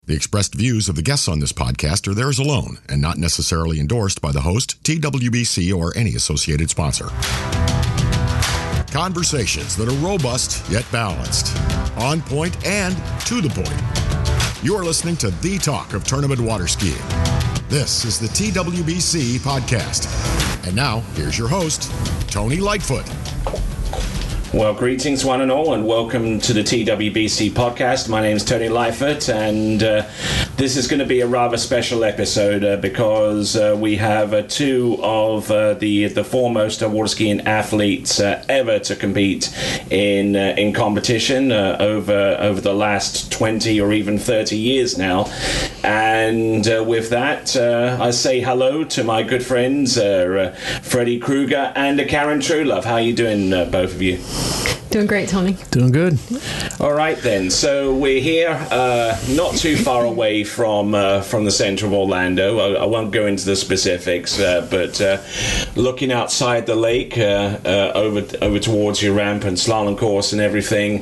The expressed views of the guests on this podcast are theirs alone and not necessarily endorsed by the host, TWBC, or any associated sponsor. Conversations that are robust yet balanced, on point and to the point. You are listening to the talk of tournament water skiing. This is the TWBC podcast. And now, here's your host, Tony Lightfoot. Well, greetings one and all, and welcome to the TWBC podcast. My name is Tony Lightfoot, and this is going to be a rather special episode because we have two of the foremost water skiing athletes ever to compete in competition over the last 20 or even 30 years now. And with that, I say hello to my good friends, Freddie Kruger and Karen Truelove. How are you doing, both of you? Doing great, Tony. Doing good. All right, then. So we're here, not too far away from the center of Orlando. I won't go into the specifics, but looking outside the lake, over towards your ramp and slalom course and everything,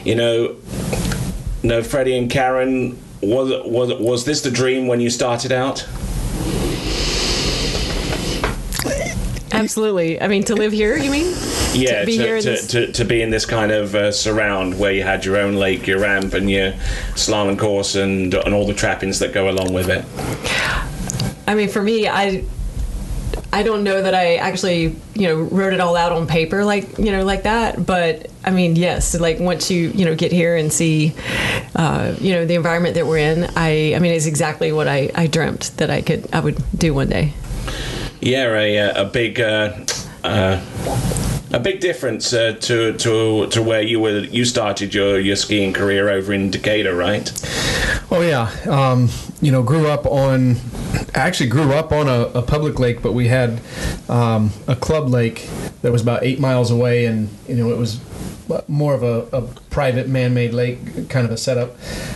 Freddie and Karen, was this the dream when you started out? Absolutely. I mean, to live here, you mean? Yeah, to be in this kind of surround where you had your own lake, your ramp, and your slalom course, and all the trappings that go along with it. I mean, for me, I don't know that I actually, wrote it all out on paper like that. But I mean, yes, like once you, get here and see, the environment that we're in, I mean, it's exactly what I dreamt that I would do one day. Yeah, a big difference to where you started your skiing career over in Decatur, right? Oh yeah, grew up on a public lake, but we had a club lake that was about 8 miles away, and it was more of a private man-made lake kind of a setup.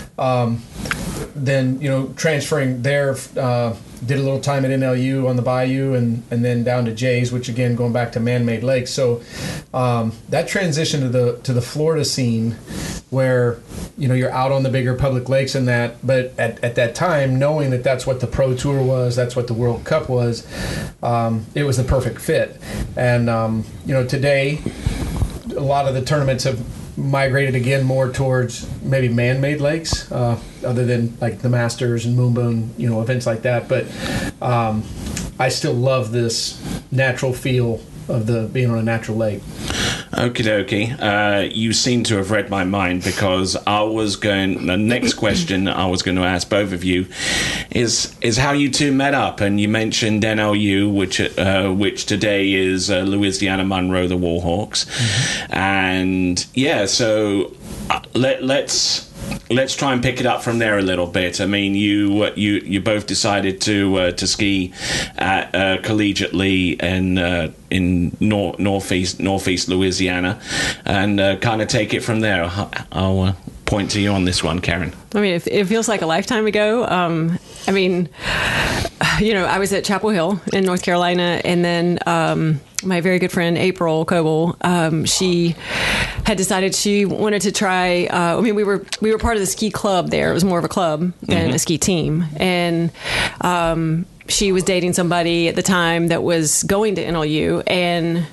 Then transferring there, did a little time at NLU on the Bayou, and then down to Jay's, which again going back to man-made lakes. So that transition to the Florida scene, where you're out on the bigger public lakes and that, but at that time, knowing that that's what the Pro Tour was, that's what the World Cup was, it was the perfect fit. And today, a lot of the tournaments have migrated again more towards maybe man-made lakes, other than like the Masters and Moonboon, events like that. But I still love this natural feel of being on a natural lake. Okie dokie. You seem to have read my mind, because the next question I was going to ask both of you is how you two met up. And you mentioned NLU, which today is Louisiana Monroe, the Warhawks. Mm-hmm. And yeah, so let's try and pick it up from there a little bit. I mean, you both decided to ski collegiately in northeast Louisiana, and kind of take it from there. I'll point to you on this one, Karen. I mean, it feels like a lifetime ago. I mean, I was at Chapel Hill in North Carolina, and then my very good friend April Coble, she had decided she wanted to try. We were part of the ski club there. It was more of a club than a ski team, and she was dating somebody at the time that was going to NLU, and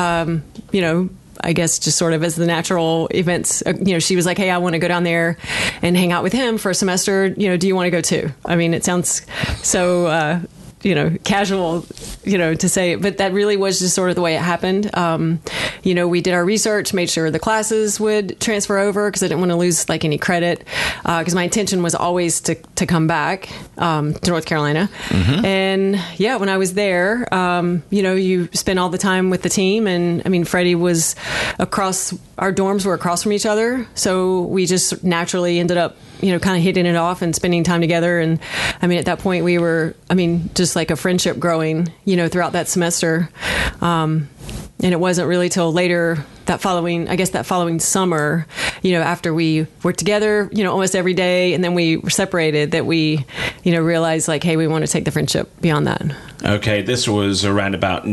I guess just sort of as the natural events, she was like, hey, I want to go down there and hang out with him for a semester. Do you want to go too? I mean, it sounds so, casual, to say it, but that really was just sort of the way it happened. We did our research, made sure the classes would transfer over, because I didn't want to lose like any credit, because my intention was always to come back to North Carolina. Mm-hmm. And yeah, when I was there, you spend all the time with the team, and I mean, Freddie was our dorms were across from each other, so we just naturally ended up kind of hitting it off and spending time together. And I mean, at that point we were, just like a friendship growing, throughout that semester. And it wasn't really till later that following summer, after we were together, almost every day, and then we were separated, that we, realized like, hey, we want to take the friendship beyond that. Okay, this was around about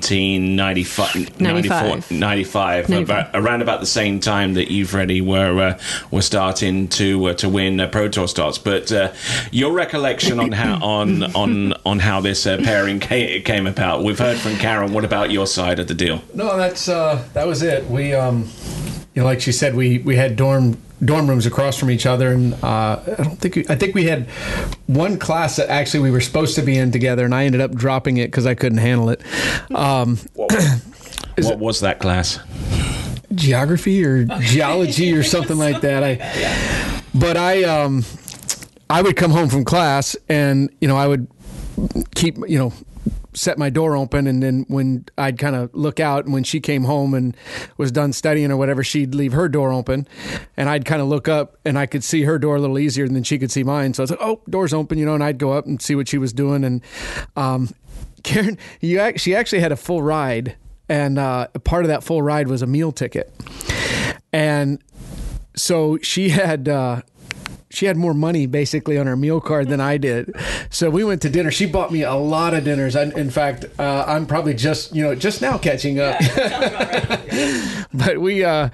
1995, around about the same time that you, Freddie, were starting to win Pro Tour starts. But your recollection on how on how this pairing came about. We've heard from Karen. What about your side of the deal? No, that was it. We like she said, we had dorm rooms across from each other, and I think we had one class that actually we were supposed to be in together, and I ended up dropping it because I couldn't handle it. What was that class? Geography or geology or something like that. I would come home from class, and I would keep set my door open, and then when I'd kind of look out, and when she came home and was done studying or whatever, she'd leave her door open, and I'd kind of look up, and I could see her door a little easier than she could see mine. So I was like, oh, door's open, and I'd go up and see what she was doing. And Karen, she actually had a full ride, and part of that full ride was a meal ticket. And so she had more money basically on her meal card than I did. So we went to dinner. She bought me a lot of dinners. In fact, I'm probably just now catching up. But we ate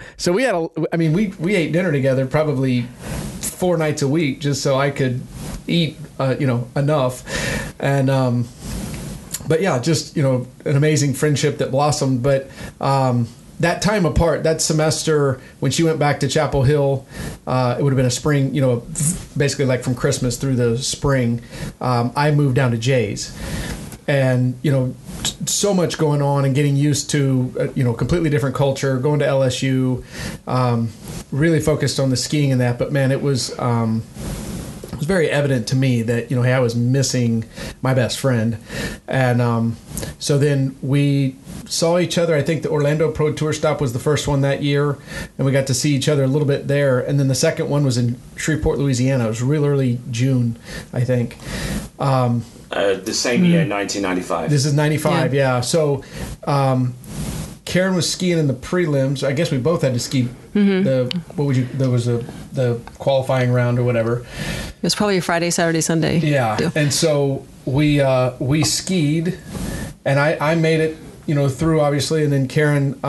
dinner together probably 4 nights a week just so I could eat, enough. And, but yeah, just, an amazing friendship that blossomed. But, that time apart, that semester, when she went back to Chapel Hill, it would have been a spring, basically like from Christmas through the spring, I moved down to Jay's. And, so much going on and getting used to, completely different culture, going to LSU, really focused on the skiing and that. But, man, it was very evident to me that, hey, I was missing my best friend. And so then we saw each other. I think the Orlando Pro Tour stop was the first one that year, and we got to see each other a little bit there. And then the second one was in Shreveport, Louisiana. It was real early June, I think. The same year, 1995. This is 95, yeah. So Karen was skiing in the prelims. I guess we both had to ski the qualifying round or whatever. It was probably a Friday, Saturday, Sunday. Yeah. Deal. And so we skied, and I made it, through obviously, and then Karen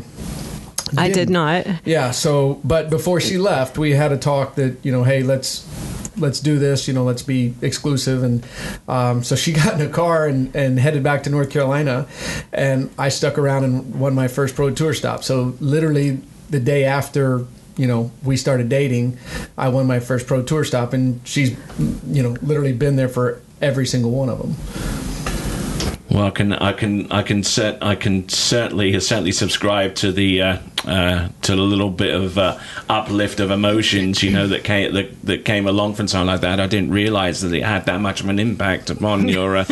I did not. Yeah, so but before she left, we had a talk that, hey, let's do this, let's be exclusive. And so she got in a car and headed back to North Carolina, and I stuck around and won my first Pro Tour stop. So literally the day after, we started dating, I won my first Pro Tour stop, and she's, literally been there for every single one of them. Well, I can certainly subscribe to the little bit of uplift of emotions, that came along from something like that. I didn't realize that it had that much of an impact upon your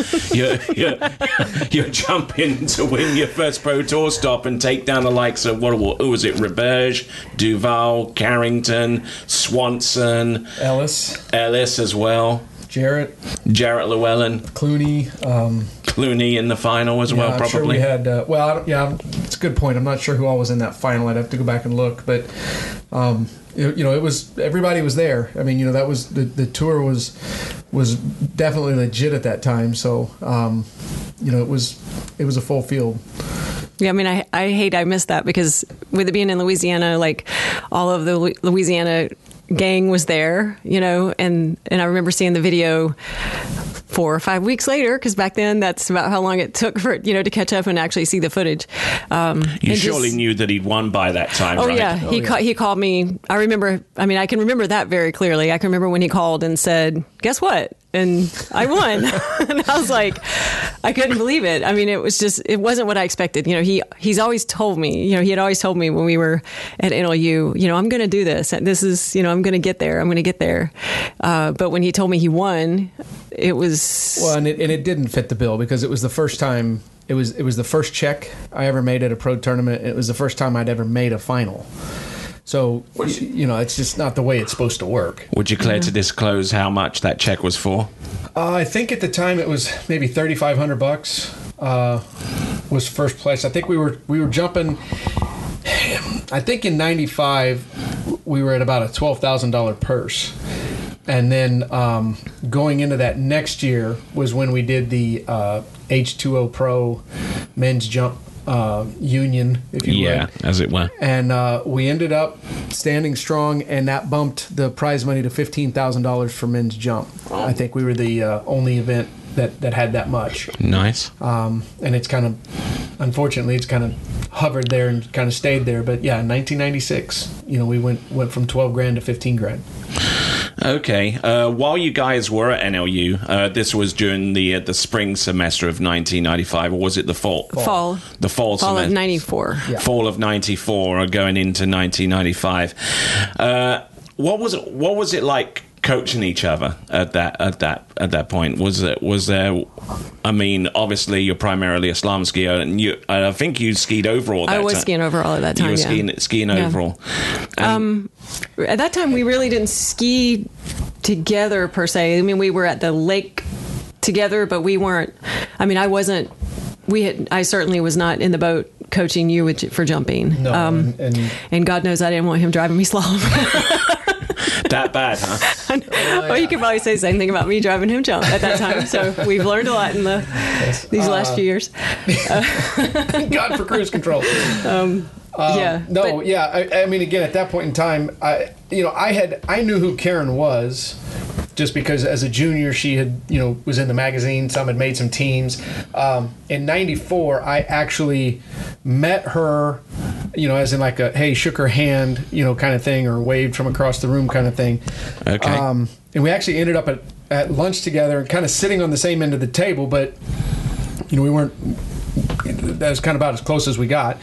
jump in to win your first Pro Tour stop and take down the likes of who was it? Roberge, Duval, Carrington, Swanson, Ellis as well. Jarrett Llewellyn, Clooney in the final as well, probably. Sure we had. It's a good point. I'm not sure who all was in that final. I'd have to go back and look, but it was, everybody was there. I mean, that was the tour was definitely legit at that time. So, it was a full field. Yeah, I mean, I missed that, because with it being in Louisiana, like all of the Louisiana gang was there, and I remember seeing the video 4 or 5 weeks later, because back then that's about how long it took for to catch up and actually see the footage. You surely knew that he'd won by that time, right? Yeah, he called me. I remember. I mean, I can remember that very clearly. I can remember when he called and said, "Guess what?" And I won. And I was like, I couldn't believe it. I mean, it wasn't what I expected. He's always told me, he had always told me when we were at NLU, I'm going to do this. This is, I'm going to get there. I'm going to get there. But when he told me he won, it was... Well, and it didn't fit the bill, because it was the first time, it was the first check I ever made at a pro tournament. It was the first time I'd ever made a final. So, it's just not the way it's supposed to work. Would you care to disclose how much that check was for? I think at the time it was maybe $3,500 was first place. I think we were jumping. I think in '95 we were at about a $12,000 purse. And then going into that next year was when we did the H2O Pro men's jump union, if you would. Yeah, as it were. And we ended up standing strong, and that bumped the prize money to $15,000 for men's jump. I think we were the only event that had that much. Nice. And it's kind of, unfortunately, it's kind of hovered there and kind of stayed there. But yeah, in 1996, we went from 12 grand to 15 grand. Okay. While you guys were at NLU, this was during the spring semester of 1995, or was it the fall? Fall. The fall semester. Fall of 94. Yeah. Fall of 94, going into 1995. What was it like coaching each other at that point? Was there? I mean, obviously you're primarily a slalom skier, and I think you skied overall. I was skiing overall at that time. You were skiing overall. At that time, we really didn't ski together per se. I mean, we were at the lake together, but we weren't. I mean, I certainly was not in the boat coaching you for jumping. No, and God knows I didn't want him driving me slalom. That bad, huh? Well, you could probably say the same thing about me driving him jump at that time. So we've learned a lot in these last few years. God for cruise control. I mean, again, at that point in time, I knew who Karen was, just because as a junior she had, was in the magazine. Some had made some teams. In '94, I actually met her, as in like a hey, shook her hand, kind of thing, or waved from across the room kind of thing. Okay. And we actually ended up at lunch together and kind of sitting on the same end of the table, but we weren't. That was kind of about as close as we got.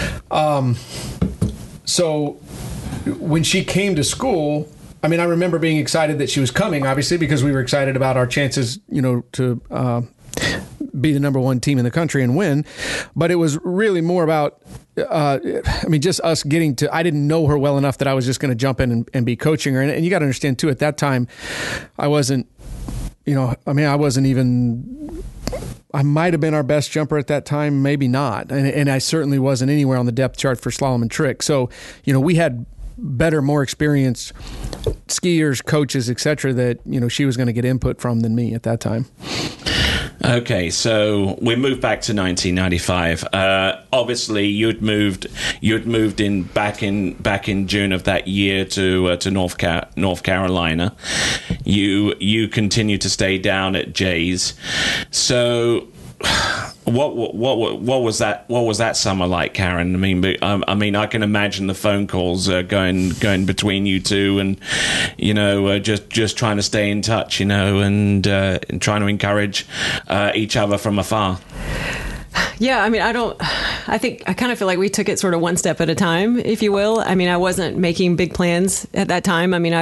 So when she came to school, I mean, I remember being excited that she was coming, obviously, because we were excited about our chances, to be the number one team in the country and win. But it was really more about, just us getting to, I didn't know her well enough that I was just going to jump in and be coaching her. And you got to understand, too, at that time, I wasn't, I wasn't even... I might have been our best jumper at that time, maybe not. And I certainly wasn't anywhere on the depth chart for slalom and trick. So, we had better, more experienced skiers, coaches, etc. that, she was going to get input from than me at that time. Okay, so we moved back to 1995. Obviously, you'd moved in back in June of that year to North Carolina. You continued to stay down at Jay's. So, what was that summer like, Karen? I mean, I can imagine the phone calls going between you two, and just trying to stay in touch, and trying to encourage each other from afar. Yeah, I mean, I kind of feel like we took it sort of one step at a time, if you will. I mean, I wasn't making big plans at that time. I mean,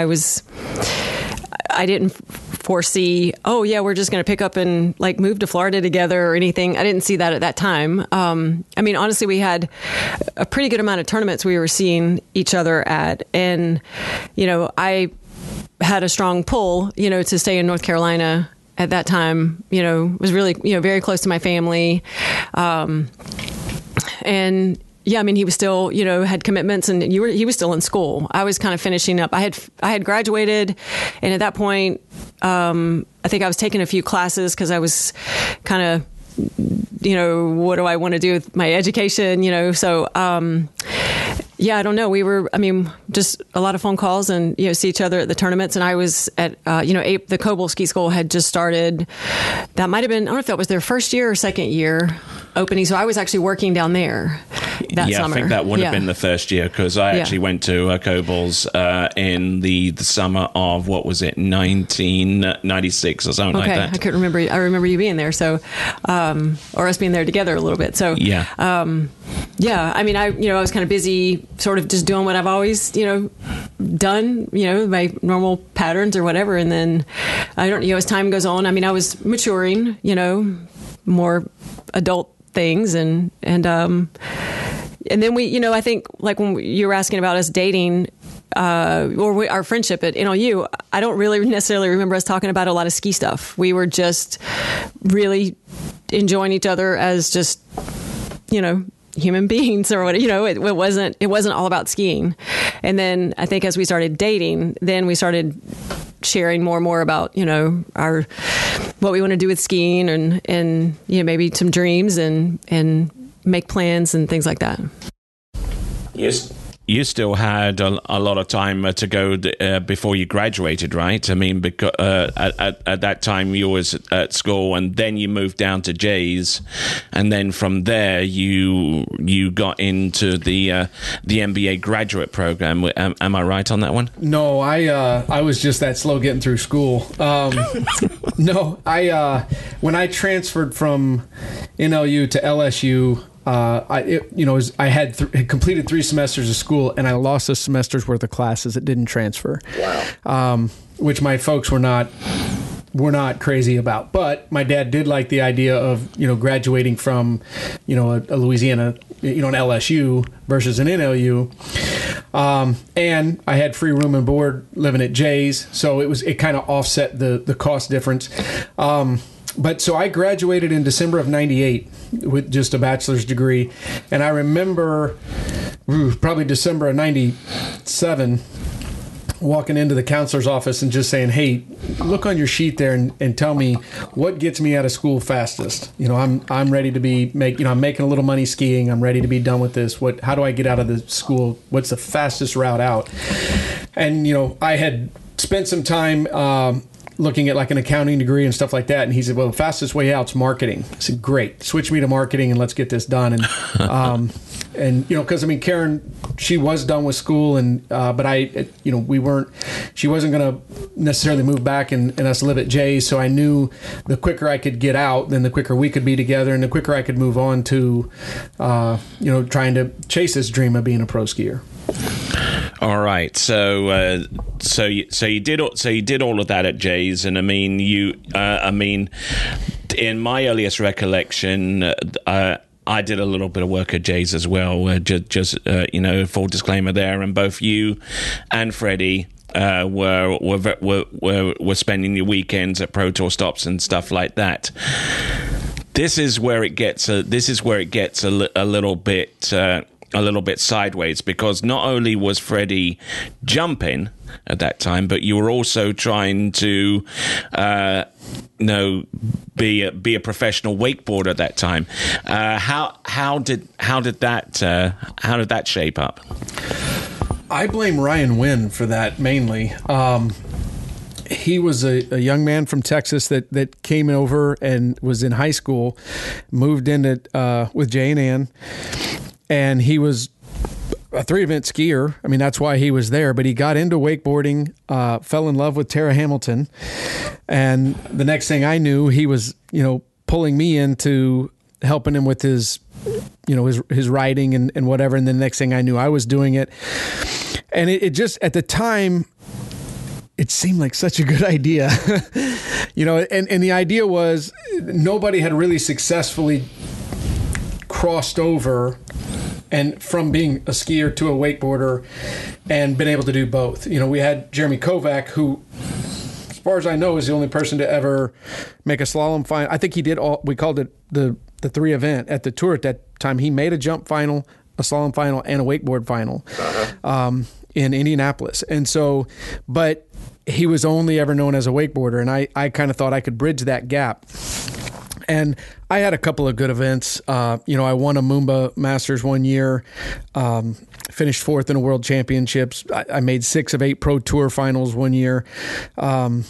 I didn't foresee, we're just going to pick up and like move to Florida together or anything. I didn't see that at that time. I mean, honestly, we had a pretty good amount of tournaments we were seeing each other at. And, I had a strong pull, to stay in North Carolina at that time, was really, very close to my family. And yeah, I mean, he was still, had commitments, and he was still in school. I was kind of finishing up. I had graduated, and at that point, I think I was taking a few classes because I was kind of, what do I want to do with my education, So, yeah, I don't know. We were, just a lot of phone calls and, see each other at the tournaments. And I was at, the Coble Ski School had just started. That might have been, I don't know if that was their first year or second year opening. So I was actually working down there that summer. I think that would have been the first year, because I actually went to Coble's in the summer of, 1996 or something like that. I couldn't remember. I remember you being there. So, or us being there together a little bit. So, yeah. I mean, I was kind of busy sort of just doing what I've always, done, my normal patterns or whatever. And then I don't, as time goes on, I mean, I was maturing, more adult things and then we, I think like when you were asking about us dating, or our friendship at NLU, I don't really necessarily remember us talking about a lot of ski stuff. We were just really enjoying each other as just, human beings or whatever. It wasn't all about skiing. And then I think as we started dating, then we started sharing more and more about, what we want to do with skiing and maybe some dreams and make plans and things like that. Yes. You still had a lot of time to go before you graduated, right? I mean, because at that time you was at school, and then you moved down to Jay's, and then from there you got into the MBA graduate program. Am I right on that one? No, I was just that slow getting through school. No, when I transferred from NLU to LSU. I had completed 3 semesters of school, and I lost a semester's worth of classes. It didn't transfer. Wow. Which my folks were not crazy about. But my dad did like the idea of, graduating from, a Louisiana, an LSU versus an NLU. And I had free room and board living at Jay's, so it kind of offset the cost difference. But so I graduated in December of 98 with just a bachelor's degree. And I remember probably December of 97 walking into the counselor's office and just saying, hey, look on your sheet there and tell me what gets me out of school fastest. I'm ready to I'm making a little money skiing. I'm ready to be done with this. How do I get out of the school? What's the fastest route out? And, I had spent some time looking at like an accounting degree and stuff like that. And he said, well, the fastest way out's marketing. I said, great, switch me to marketing and let's get this done. And, because Karen, she was done with school but she wasn't going to necessarily move back and us live at Jay's. So I knew the quicker I could get out, then the quicker we could be together and the quicker I could move on to, trying to chase this dream of being a pro skier. All right, so you did all of that at Jay's, and in my earliest recollection, I did a little bit of work at Jay's as well. Just full disclaimer there, and both you and Freddie were spending your weekends at Pro Tour stops and stuff like that. This is where it gets a little bit sideways, because not only was Freddie jumping at that time, but you were also trying to be a professional wakeboarder at that time. How did that shape up? I blame Ryan Wynn for that mainly. He was a young man from Texas that came over and was in high school, moved in with Jay and Ann. And he was a 3-event skier. That's why he was there. But he got into wakeboarding, fell in love with Tara Hamilton. And the next thing I knew, he was, pulling me into helping him with his riding and whatever. And then the next thing I knew, I was doing it. And it just, at the time, it seemed like such a good idea. And the idea was nobody had really successfully crossed over and from being a skier to a wakeboarder and been able to do both. We had Jeremy Kovac, who, as far as I know, is the only person to ever make a slalom final. I think he did we called it the 3-event at the tour at that time. He made a jump final, a slalom final, and a wakeboard final in Indianapolis. And so, but he was only ever known as a wakeboarder, and I kind of thought I could bridge that gap. And I had a couple of good events. I won a Moomba Masters one year, finished 4th in a World Championships. I made 6 of 8 Pro Tour finals one year. I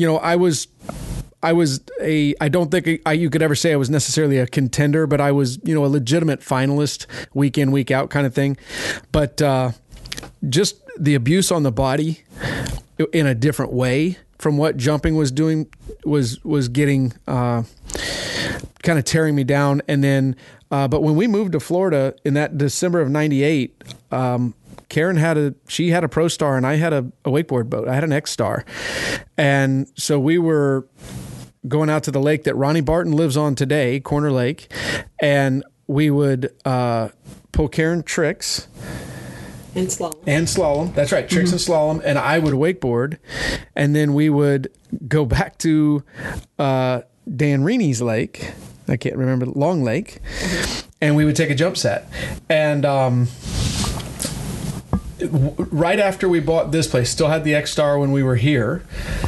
don't think you could ever say I was necessarily a contender, but I was, a legitimate finalist week in, week out kind of thing. But just the abuse on the body in a different way from what jumping was doing was getting kind of tearing me down. And then, but when we moved to Florida in that December of 98, Karen had a Pro Star and I had a wakeboard boat. I had an X-Star. And so we were going out to the lake that Ronnie Barton lives on today, Corner Lake. And we would pull Karen tricks. And slalom. That's right. Tricks and slalom. And I would wakeboard. And then we would go back to Dan Reeney's lake. I can't remember, Long Lake. And we would take a jump set. And right after we bought this place, still had the X-Star when we were here.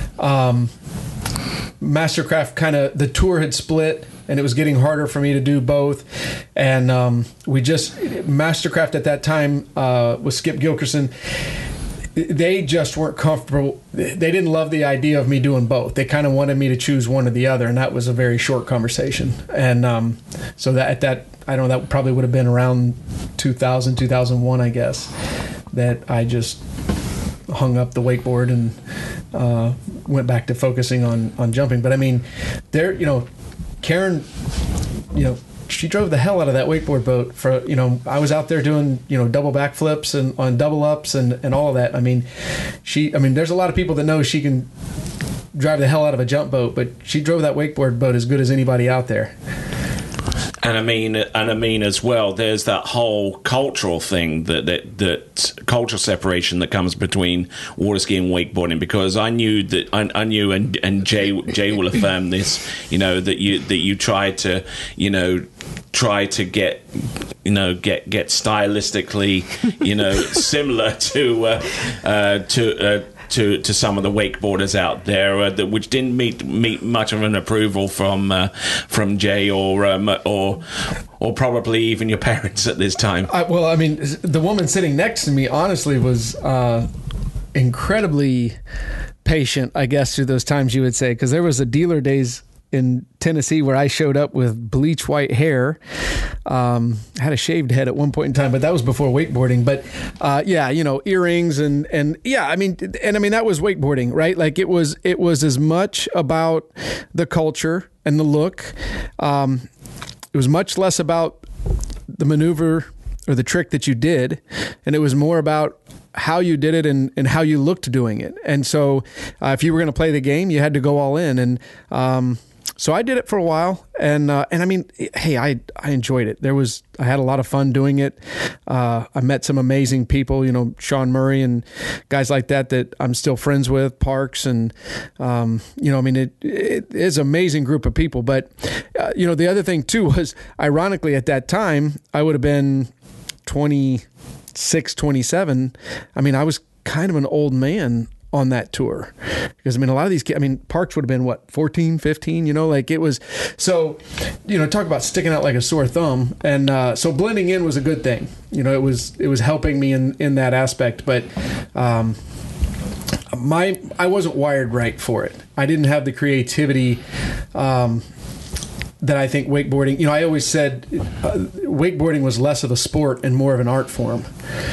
Mastercraft the tour had split, and it was getting harder for me to do both. And Mastercraft at that time with Skip Gilkerson, they just weren't comfortable. They didn't love the idea of me doing both. They kind of wanted me to choose one or the other, and that was a very short conversation. And so that I don't know, that probably would have been around 2000, 2001, I guess, that I just hung up the wakeboard and went back to focusing on jumping. But I mean, Karen, she drove the hell out of that wakeboard boat. I was out there doing, double backflips and on double ups and all of that. I mean, there's a lot of people that know she can drive the hell out of a jump boat, but she drove that wakeboard boat as good as anybody out there. And I mean as well, there's that whole cultural thing, that cultural separation that comes between water skiing and wakeboarding, because I knew, and Jay will affirm this, that you try to get stylistically, similar to some of the wakeboarders out there, which didn't meet much of an approval from Jay or probably even your parents at this time. The woman sitting next to me honestly was incredibly patient, I guess, through those times, you would say, because there was a dealer days in Tennessee where I showed up with bleach white hair, had a shaved head at one point in time, but that was before wakeboarding. But earrings and that was wakeboarding, right? Like it was as much about the culture and the look. It was much less about the maneuver or the trick that you did, and it was more about how you did it and how you looked doing it. And so if you were going to play the game, you had to go all in. And so I did it for a while, and I mean, hey, I enjoyed it. I had a lot of fun doing it. I met some amazing people, Sean Murray and guys like that I'm still friends with, Parks, and it is an amazing group of people. But the other thing too was, ironically, at that time I would have been 26, 27. I mean, I was kind of an old man on that tour, because a lot of these kids, Parks would have been 14, 15, it was, so, talk about sticking out like a sore thumb. And so blending in was a good thing. It was helping me in that aspect, but I wasn't wired right for it. I didn't have the creativity that I think wakeboarding, I always said wakeboarding was less of a sport and more of an art form.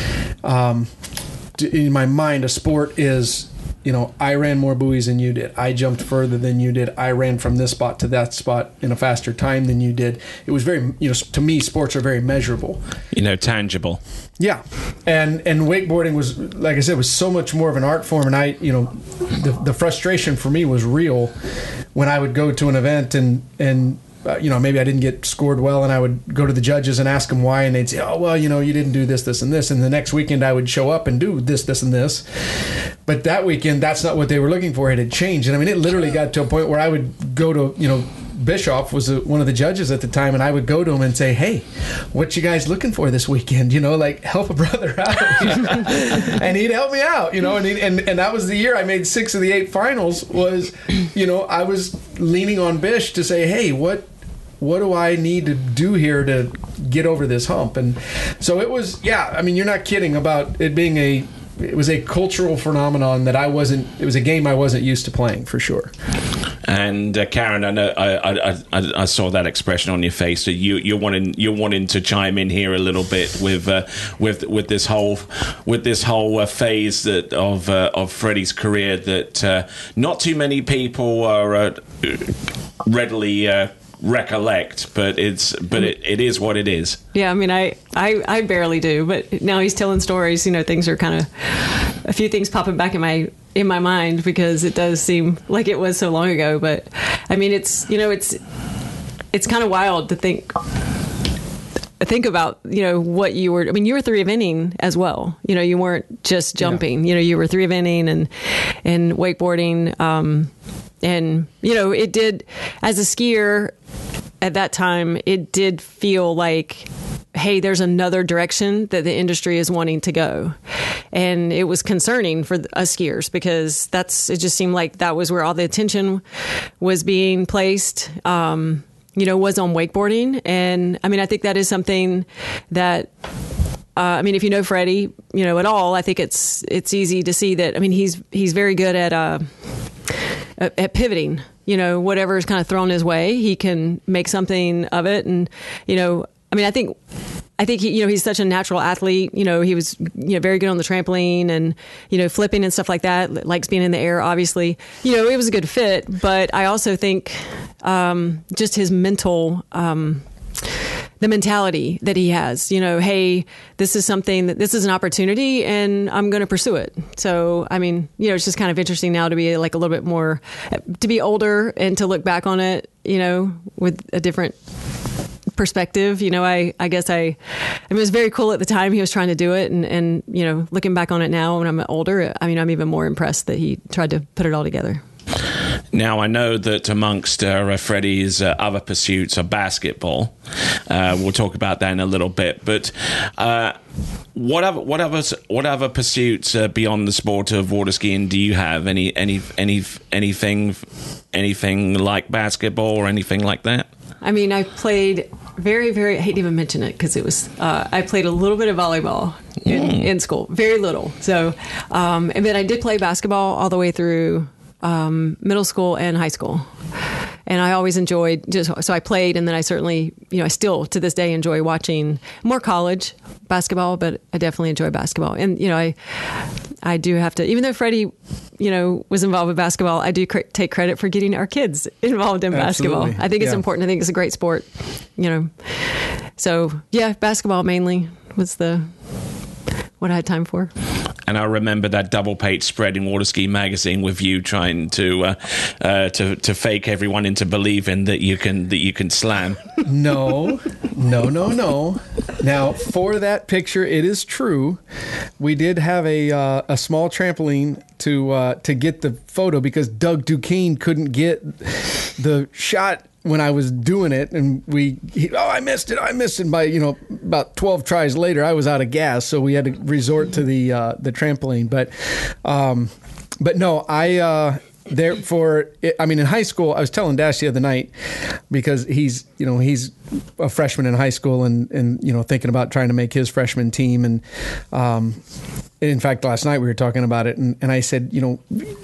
In my mind, a sport is, I ran more buoys than you did. I jumped further than you did. I ran from this spot to that spot in a faster time than you did. It was very, to me, sports are very measurable. Tangible. Yeah. And wakeboarding was, like I said, was so much more of an art form. And the frustration for me was real when I would go to an event and maybe I didn't get scored well, and I would go to the judges and ask them why, and they'd say, oh, well, you didn't do this, this, and this. And the next weekend I would show up and do this, this, and this. But that weekend, that's not what they were looking for. It had changed. And it literally got to a point where I would go to, Bischoff was one of the judges at the time, and I would go to him and say, hey, what you guys looking for this weekend? Help a brother out. And he'd help me out, and that was the year I made 6 of the 8 finals was, I was leaning on Bish to say, hey, what do I need to do here to get over this hump? And so it was, you're not kidding about it being it was a cultural phenomenon that it was a game I wasn't used to playing, for sure. And Karen, I know I saw that expression on your face. So you're wanting to chime in here a little bit with this whole phase of Freddie's career that not too many people are readily recollect, but it is what it is. Yeah, I barely do, but now he's telling stories. Things are kind of, a few things popping back in my mind, because it does seem like it was so long ago. But it's kind of wild to think about what you were. You were 3-eventing as well. You weren't just jumping. Yeah. You were 3-eventing and wakeboarding. And it did, as a skier at that time, it did feel like hey, there's another direction that the industry is wanting to go. And it was concerning for us skiers because it just seemed like that was where all the attention was being placed, was on wakeboarding. And I mean, I think that is something that, if you know Freddie, at all, I think it's easy to see that. I mean, he's very good at pivoting. Whatever is kind of thrown his way, he can make something of it. And I think he, he's such a natural athlete. He was very good on the trampoline and flipping and stuff like that. Likes being in the air. Obviously, it was a good fit. But I also think just his mental. The mentality that he has, hey, this is an opportunity and I'm going to pursue it. So, I mean, it's just kind of interesting now to be like a little bit more, to be older and to look back on it, with a different perspective. I guess it was very cool at the time he was trying to do it. And looking back on it now when I'm older, I'm even more impressed that he tried to put it all together. Now, I know that amongst Freddie's other pursuits are basketball. We'll talk about that in a little bit. But what other pursuits beyond the sport of water skiing do you have? Anything like basketball or anything like that? I mean, I played very, very, I hate to even mention it because it was, I played a little bit of volleyball in school, very little. So, and then I did play basketball all the way through middle school and high school. And I always enjoyed so I played, and then I certainly, I still to this day enjoy watching more college basketball, but I definitely enjoy basketball. And, I do have to, even though Freddie, was involved with basketball, I do take credit for getting our kids involved in basketball. I think it's important. I think it's a great sport, So, yeah, basketball mainly was what I had time for. And I remember that double page spread in Water Ski Magazine with you trying to fake everyone into believing that you can slam. No. Now, for that picture, it is true. We did have a small trampoline to get the photo because Doug Duquesne couldn't get the shot when I was doing it, and I missed it by, about 12 tries later, I was out of gas. So we had to resort to the trampoline. But no, in high school, I was telling Dash the other night because he's a freshman in high school and thinking about trying to make his freshman team. And, in fact, last night we were talking about it, and I said, do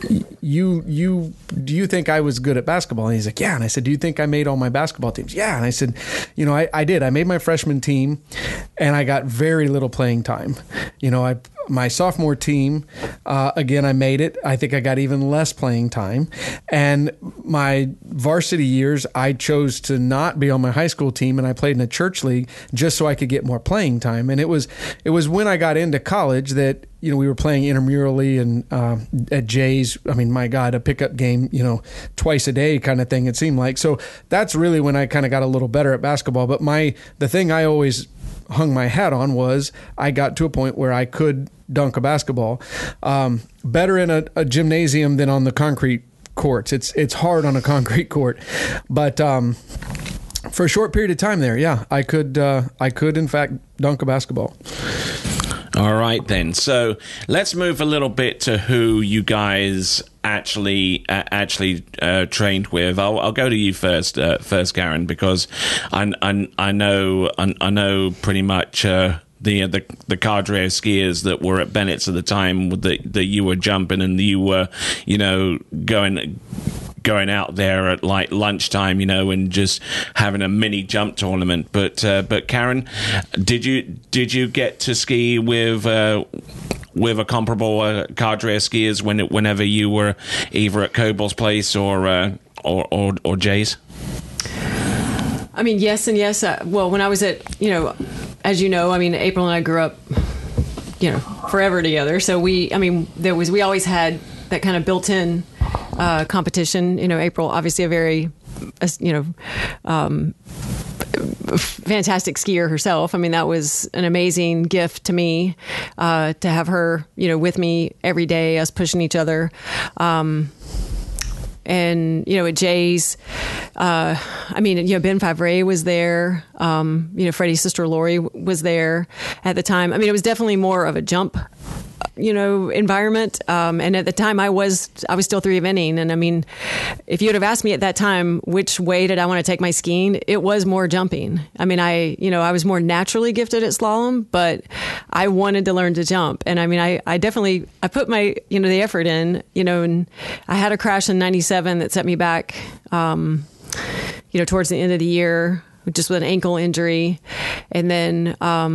you think I was good at basketball? And he's like, yeah. And I said, do you think I made all my basketball teams? Yeah. And I said, I did. I made my freshman team, and I got very little playing time. My sophomore team, again, I made it. I think I got even less playing time. And my varsity years, I chose to not be on my high school team, and I played in a church league just so I could get more playing time. And it was when I got into college that we were playing intramurally and at Jay's. I mean, my God, a pickup game, twice a day kind of thing, it seemed like. So that's really when I kind of got a little better at basketball. But the thing I always hung my hat on was I got to a point where I could dunk a basketball better in a gymnasium than on the concrete courts. It's hard on a concrete court, but for a short period of time there, yeah, I could in fact dunk a basketball. All right, then. So let's move a little bit to who you guys actually trained with. I'll go to you first, Karen, because I know pretty much the cadre of skiers that were at Bennett's at the time that you were jumping and you were going out there at like lunchtime, and just having a mini jump tournament. But Karen, did you get to ski with a comparable cadre of skiers whenever you were either at Cobal's place or Jay's? I mean, yes and yes. Well, when I was at, as April and I grew up, forever together. So we always had that kind of built-in competition. April, obviously a very, fantastic skier herself. I mean, that was an amazing gift to me, to have her, with me every day, us pushing each other. And, at Jay's, I mean, Ben Favre was there. Freddie's sister Lori was there at the time. I mean, it was definitely more of a jump, environment. And at the time I was still 3 eventing. And I mean, if you would have asked me at that time, which way did I want to take my skiing? It was more jumping. I mean, I was more naturally gifted at slalom, but I wanted to learn to jump. And I mean, I definitely put my, the effort in, and I had a crash in 97 that set me back, towards the end of the year, just with an ankle injury. And then,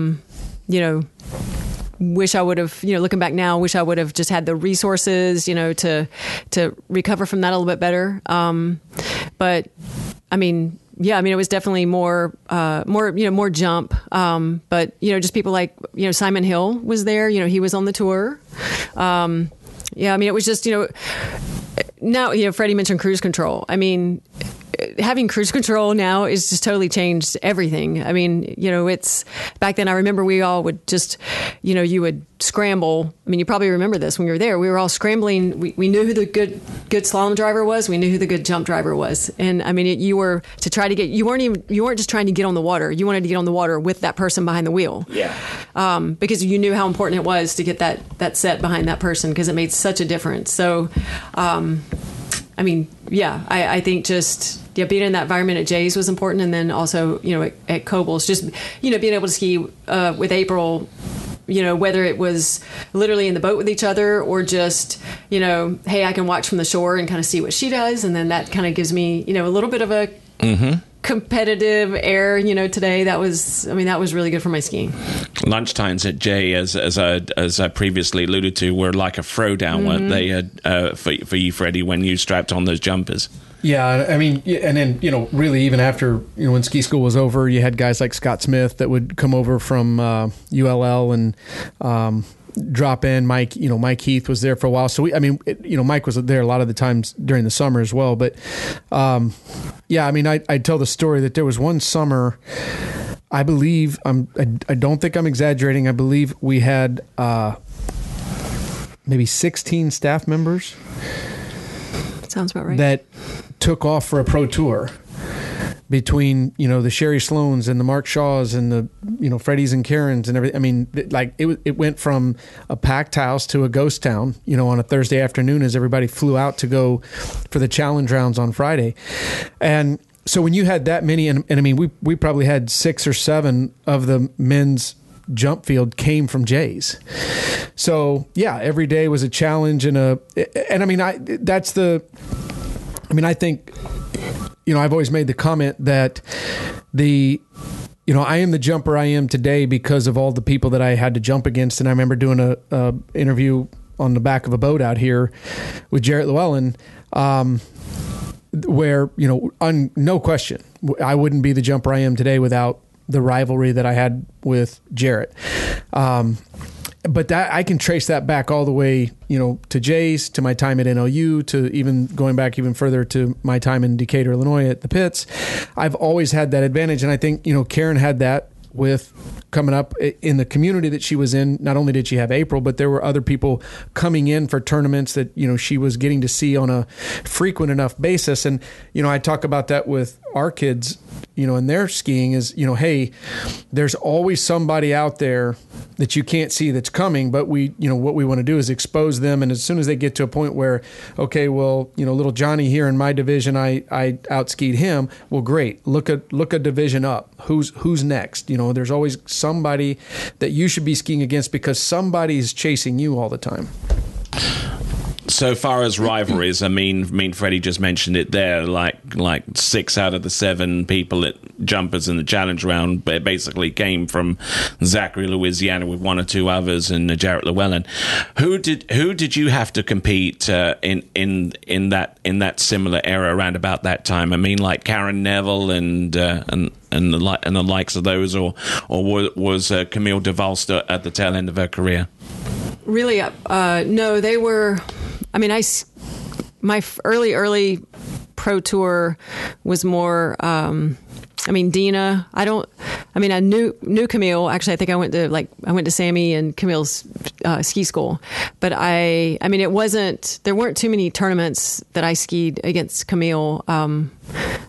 wish I would have, looking back now, wish I would have just had the resources, to recover from that a little bit better. But I mean, it was definitely more jump. But, just people like, Simon Hill was there, he was on the tour. I mean, it was just, now, Freddie mentioned cruise control. I mean, having cruise control now is just totally changed everything. I mean, it's back then I remember we all would just, you would scramble. I mean, you probably remember this when you were there. We were all scrambling. We knew who the good slalom driver was. We knew who the good jump driver was. And I mean, you were to try to get, you weren't just trying to get on the water. You wanted to get on the water with that person behind the wheel. Yeah. Because you knew how important it was to get that set behind that person because it made such a difference. So, I mean, I think just being in that environment at Jay's was important, and then also at Coble's, just being able to ski with April, whether it was literally in the boat with each other or just hey, I can watch from the shore and kind of see what she does, and then that kind of gives me a little bit of a competitive air. Today that was really good for my skiing. Lunchtimes at Jay, as I previously alluded to, were like a throwdown, weren't they, for you, Freddie, when you strapped on those jumpers? Yeah, I mean, and then, really even after, when ski school was over, you had guys like Scott Smith that would come over from ULL and drop in. Mike Heath was there for a while. So Mike was there a lot of the times during the summer as well. But I tell the story that there was one summer, I believe, I don't think I'm exaggerating. I believe we had maybe 16 staff members. Sounds about right. That took off for a pro tour between, the Sherry Sloans and the Mark Shaws and the, Freddies and Karens and everything. I mean, it went from a packed house to a ghost town, on a Thursday afternoon as everybody flew out to go for the challenge rounds on Friday. And so when you had that many, and I mean, we probably had 6 or 7 of the men's jump field came from Jay's. So every day was a challenge I think, I've always made the comment that I am the jumper I am today because of all the people that I had to jump against. And I remember doing a interview on the back of a boat out here with Jarrett Llewellyn, where, no question, I wouldn't be the jumper I am today without the rivalry that I had with Jarrett. But that I can trace that back all the way, to Jay's, to my time at NLU, to even going back even further to my time in Decatur, Illinois at the pits. I've always had that advantage. And I think, Karen had that with coming up in the community that she was in. Not only did she have April, but there were other people coming in for tournaments that, she was getting to see on a frequent enough basis. And, I talk about that with our kids, and their skiing is, hey, there's always somebody out there that you can't see that's coming, but what we want to do is expose them. And as soon as they get to a point where, okay, well, little Johnny here in my division, I outskied him. Well, great. Look a division up. Who's next? There's always somebody that you should be skiing against because somebody's chasing you all the time. So far as rivalries, I mean, Freddie just mentioned it there. Like 6 out of the 7 people at jumpers in the challenge round basically came from Zachary, Louisiana, with 1 or 2 others, and Jarrett Llewellyn. Who did you have to compete in that similar era around about that time? I mean, like Karen Neville and the likes of those, or was Camille DeValster at the tail end of her career? Really, no, they were. I mean, my early pro tour was more. Dina. I knew Camille. Actually, I think I went to Sammy and Camille's ski school. But it wasn't. There weren't too many tournaments that I skied against Camille.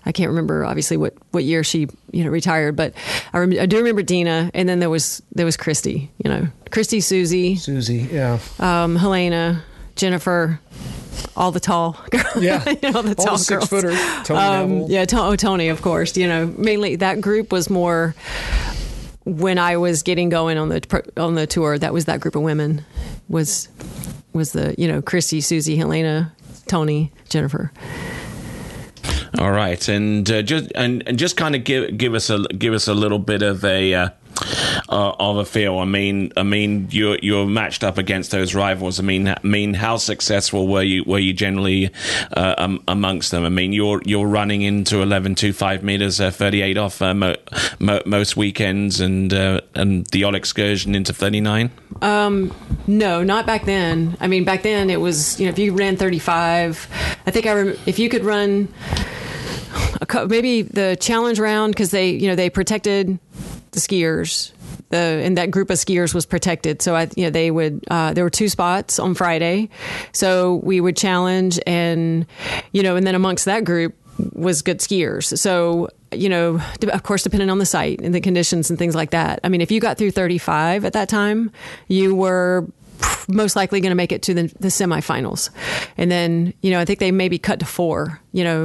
I can't remember obviously what year she retired, but I do remember Dina, and then there was Christy, Christy, Susie, yeah, Helena, Jennifer, all the tall girls. Yeah, the tall all the 6-footer. Tony yeah, Tony, of course. Mainly that group was more when I was getting going on the tour. That was that group of women was the Christy, Susie, Helena, Tony, Jennifer. All right, and just kind of give us a little bit of a feel. I mean, you're matched up against those rivals. I mean, how successful were you generally amongst them? I mean, you're running into 11.25 meters, 38 off most weekends, and the odd excursion into 39. No, not back then. I mean, back then it was if you ran 35, I think if you could run maybe the challenge round, because they protected the skiers. And that group of skiers was protected. So they would, there were 2 spots on Friday. So we would challenge and then amongst that group was good skiers. So, of course, depending on the site and the conditions and things like that. I mean, if you got through 35 at that time, you were most likely going to make it to the semifinals. And then, I think they maybe cut to 4,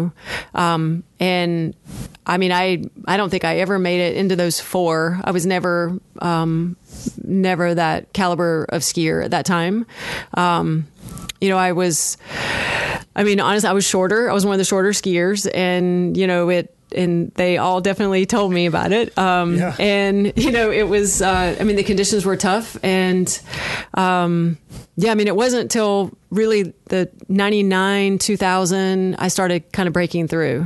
and I mean, I don't think I ever made it into those 4. I was never that caliber of skier at that time. Honestly, I was shorter. I was one of the shorter skiers, and, and they all definitely told me about it. Yeah. And, it was, the conditions were tough. And, it wasn't till really the 99, 2000, I started kind of breaking through.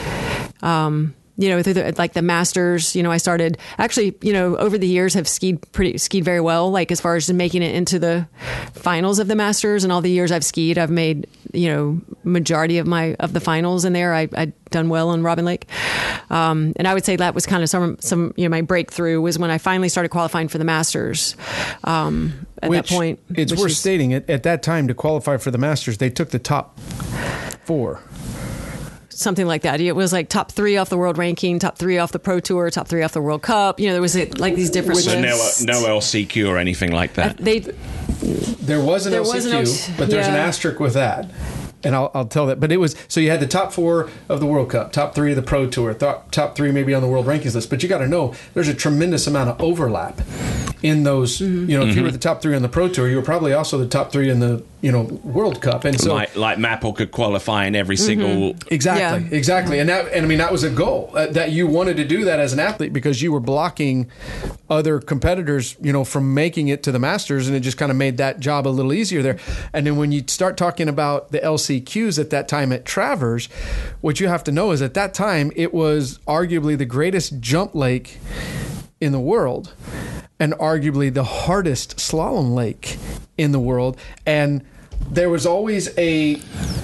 Through the Masters, I started actually, over the years have skied very well, like as far as making it into the finals of the Masters. And all the years I've skied, I've made, majority of the finals in there. I'd done well on Robin Lake. And I would say that was kind of some my breakthrough was when I finally started qualifying for the Masters. At that point, it's worth stating at that time to qualify for the Masters, they took the top 4. Something like that. It was like top 3 off the world ranking, top 3 off the Pro Tour, top 3 off the World Cup. There was like these different lists. So no LCQ or anything like that. There was an LCQ, but there's an asterisk with that. And I'll tell that. But it was, so you had the top 4 of the World Cup, top 3 of the Pro Tour, top 3 maybe on the world rankings list. But you got to know, there's a tremendous amount of overlap in those. If you were the top 3 on the Pro Tour, you were probably also the top 3 in the World Cup. And so like Maple could qualify in every single. Exactly. And that was a goal that you wanted to do that as an athlete, because you were blocking other competitors, from making it to the Masters, and it just kind of made that job a little easier there. And then when you start talking about the LCQs at that time at Travers, what you have to know is at that time it was arguably the greatest jump lake in the world and arguably the hardest slalom lake in the world. And there was always a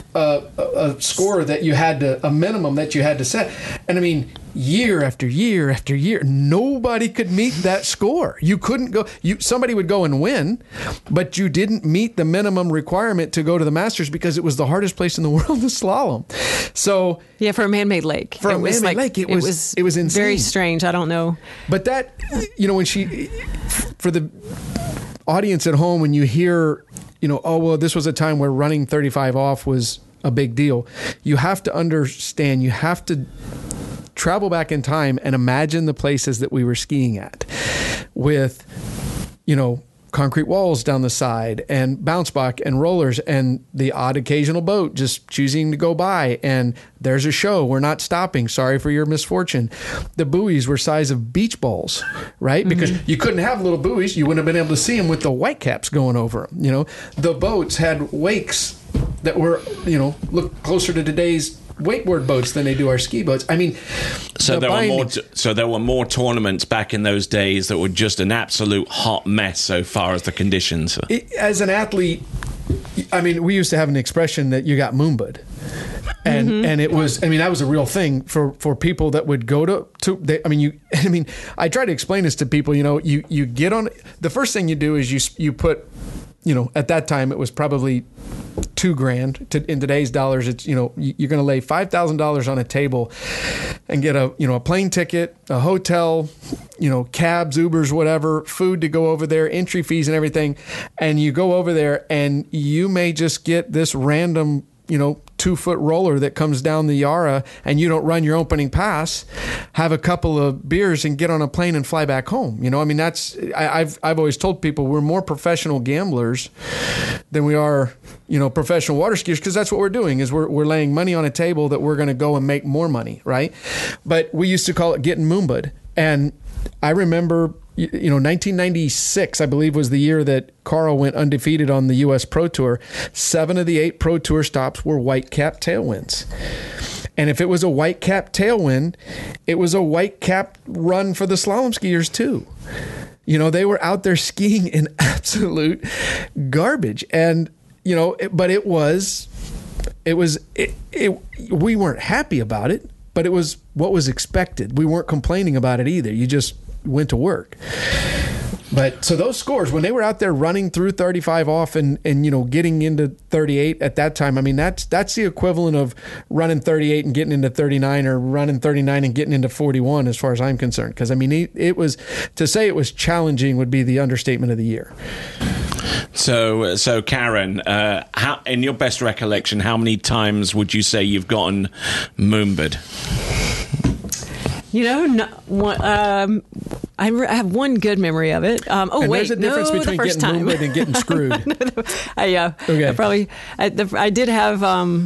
score that you had to, a minimum that you had to set. And I mean, year after year after year, nobody could meet that score. You couldn't go, somebody would go and win, but you didn't meet the minimum requirement to go to the Masters because it was the hardest place in the world to slalom. So yeah, for a man-made lake. For a man-made lake, it was insane. Very strange. I don't know. But that, when for the audience at home, when you hear, this was a time where running 35 off was a big deal. You have to understand, you have to travel back in time and imagine the places that we were skiing at with, concrete walls down the side and bounce block and rollers and the odd occasional boat just choosing to go by. And there's a show. We're not stopping. Sorry for your misfortune. The buoys were size of beach balls, right? Because you couldn't have little buoys. You wouldn't have been able to see them with the white caps going over them. The boats had wakes that were, look closer to today's wakeboard boats than they do our ski boats. I mean, so there were more tournaments back in those days that were just an absolute hot mess so far as the conditions. As an athlete, I mean, we used to have an expression that you got moonbud. And it was, that was a real thing for people that would go I try to explain this to people, you get on, the first thing you do is you put at that time it was probably $2,000. In today's dollars, it's, you're going to lay $5,000 on a table and get a plane ticket, a hotel, cabs, Ubers, whatever, food to go over there, entry fees and everything. And you go over there and you may just get this random 2-foot roller that comes down the Yara, and you don't run your opening pass, have a couple of beers and get on a plane and fly back home. I've always told people we're more professional gamblers than we are, professional water skiers, because that's what we're doing is we're laying money on a table that we're going to go and make more money, right? But we used to call it getting moomba'd. And I remember 1996, I believe, was the year that Carl went undefeated on the U.S. Pro Tour. 7 of the 8 Pro Tour stops were white cap tailwinds. And if it was a white cap tailwind, it was a white cap run for the slalom skiers too. They were out there skiing in absolute garbage. And, but we weren't happy about it, but it was what was expected. We weren't complaining about it either. You just went to work. But so those scores, when they were out there running through 35 off and getting into 38 at that time, I mean, that's the equivalent of running 38 and getting into 39, or running 39 and getting into 41, as far as I'm concerned. Because I mean, it was, to say it was challenging would be the understatement of the year. So Karen, how, in your best recollection, how many times would you say you've gotten moomba'd? I have one good memory of it. There's a difference between getting moomba'd and getting screwed. Okay. I did have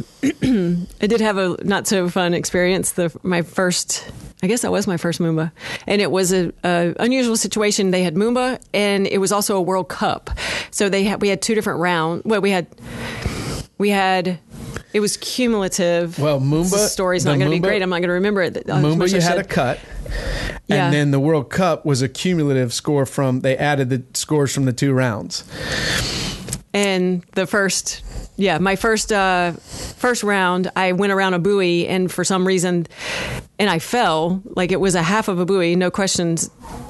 a not so fun experience. My first Moomba, and it was a unusual situation. They had Moomba, and it was also a World Cup. So we had 2 different rounds. Well, we had. It was cumulative. Well, Moomba. The story's not going to be great. I'm not going to remember it. Moomba, you had a cut. Yeah. And then the World Cup was a cumulative score they added the scores from the 2 rounds. And my first round, I went around a buoy, and for some reason, and I fell, like it was a half of a buoy, no questions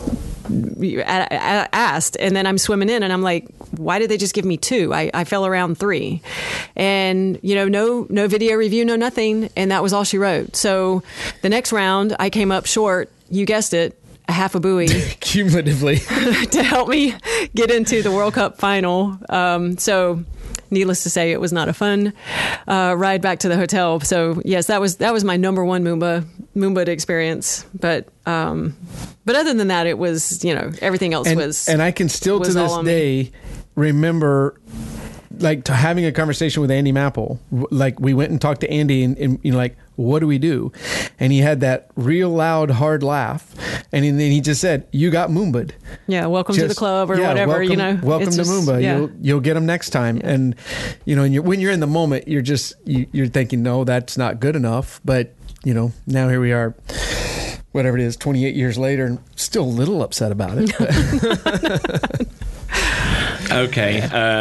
asked, and then I'm swimming in and I'm like, why did they just give me 2? I fell around 3, and no video review, no nothing, and that was all she wrote. So the next round I came up short, you guessed it, a half a buoy cumulatively to help me get into the World Cup final. So needless to say, it was not a fun ride back to the hotel. So yes, that was my number one Moomba experience. But other than that, it was, everything else was. And I can still to this day remember having a conversation with Andy Mapple. Like, we went and talked to Andy and what do we do? And he had that real loud, hard laugh. And then he just said, you got moomba'd. Yeah. Welcome to the club, or whatever, Welcome to Moomba. Yeah. You'll get them next time. Yeah. And, when you're in the moment, you're just, you're thinking, no, that's not good enough. But, now here we are, whatever it is, 28 years later, and still a little upset about it. Okay.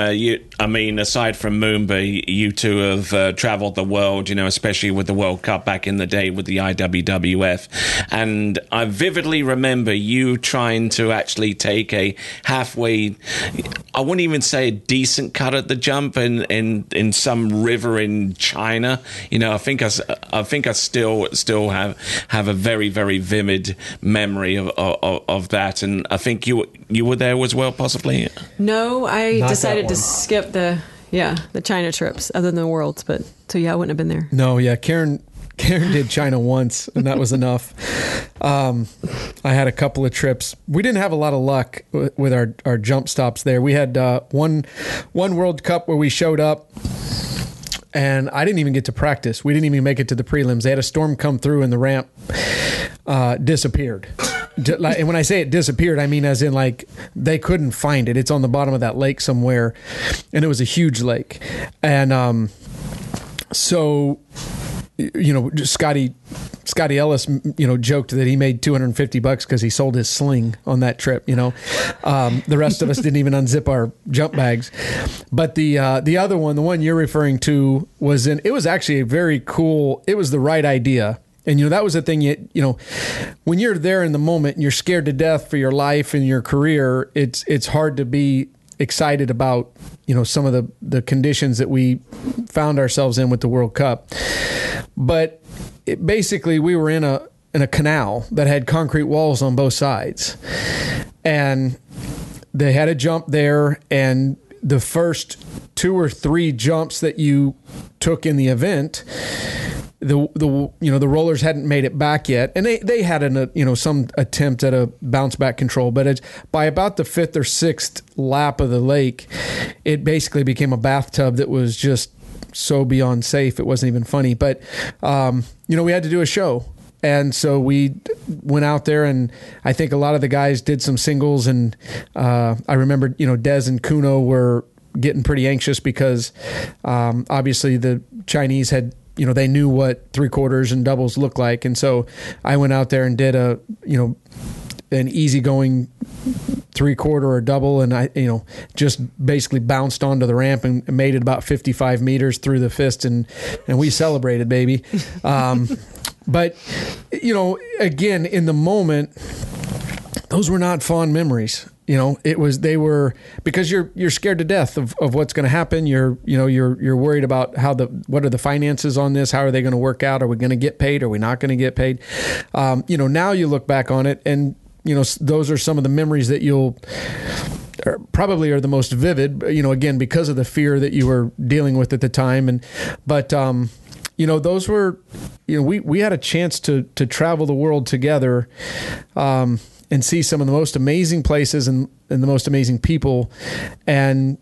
Aside from Moomba, you two have traveled the world, especially with the World Cup back in the day with the IWWF. And I vividly remember you trying to actually take a halfway, I wouldn't even say a decent cut at the jump in some river in China. I think I still have a very, very vivid memory of that. And I think you were there as well, possibly. No, I decided to skip the China trips, other than the Worlds. But so I wouldn't have been there. No, yeah, Karen did China once, and that was enough. I had a couple of trips. We didn't have a lot of luck with our jump stops there. We had one World Cup where we showed up, and I didn't even get to practice. We didn't even make it to the prelims. They had a storm come through, and the ramp disappeared. And when I say it disappeared, I mean as in they couldn't find it. It's on the bottom of that lake somewhere, and it was a huge lake. And so, Scotty Ellis, joked that he made $250 because he sold his sling on that trip. The rest of us didn't even unzip our jump bags. But the other one, the one you're referring to, it was actually a very cool. It was the right idea. And, that was the thing, when you're there in the moment and you're scared to death for your life and your career, it's hard to be excited about, some of the conditions that we found ourselves in with the World Cup. But basically we were in a canal that had concrete walls on both sides, and they had a jump there, and the first 2 or 3 jumps that you took in the event, the rollers hadn't made it back yet, and they had some attempt at a bounce back control, but by about the 5th or 6th lap of the lake, it basically became a bathtub that was just so beyond safe it wasn't even funny. But we had to do a show. And so we went out there, and I think a lot of the guys did some singles. And I remember, Des and Kuno were getting pretty anxious because obviously the Chinese had, they knew what 3/4 and doubles looked like. And so I went out there and did an easygoing 3/4 or double, and I just basically bounced onto the ramp and made it about 55 meters through the fist, and we celebrated, baby. But again, in the moment, those were not fond memories. They were, because you're scared to death of what's going to happen. You're worried about what are the finances on this? How are they going to work out? Are we going to get paid? Are we not going to get paid? Now you look back on it, and those are some of the memories that you'll probably are the most vivid, again, because of the fear that you were dealing with at the time. But those were, we had a chance to travel the world together, and see some of the most amazing places and the most amazing people. And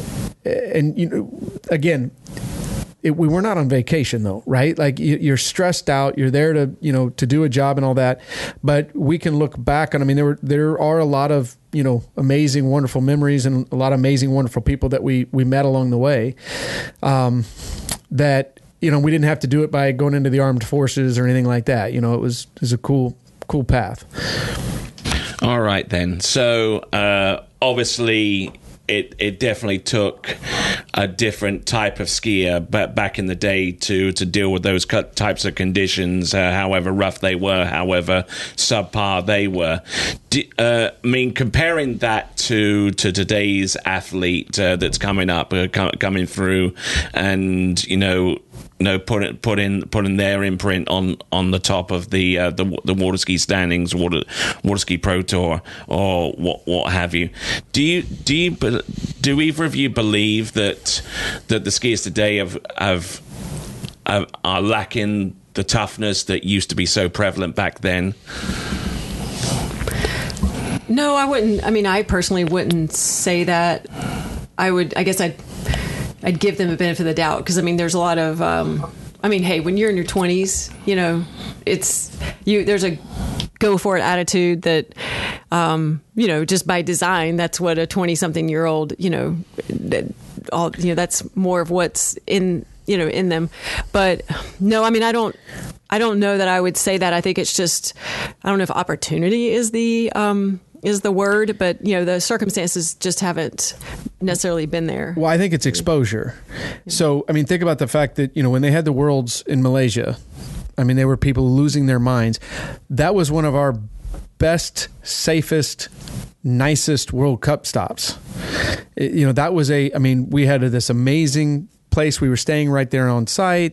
again, we were not on vacation though, right? Like you're stressed out, you're there to do a job and all that, but we can look back on, there are a lot of, amazing, wonderful memories and a lot of amazing, wonderful people that we met along the way, that, we didn't have to do it by going into the armed forces or anything like that. It was a cool path. All right then. So obviously it definitely took a different type of skier back in the day to deal with those types of conditions, however rough they were, however subpar they were. Comparing that to today's athlete that's coming up, coming through, and putting their imprint on the top of the water ski standings, water ski pro tour, or what have you. Do either of you believe that the skiers today are lacking the toughness that used to be so prevalent back then? No, I wouldn't. I personally wouldn't say that. I'd give them a benefit of the doubt, because there's a lot of hey, when you're in your 20s, there's a go for it attitude that just by design, that's what a 20-something-year-old that's more of what's in them. But no, I don't know that I would say that. I think it's just, I don't know if opportunity is the word, but the circumstances just haven't necessarily been there. Well, I think it's exposure. So, think about the fact that, when they had the Worlds in Malaysia, there were people losing their minds. That was one of our best, safest, nicest World Cup stops. That was we had this amazing place. We were staying right there on site.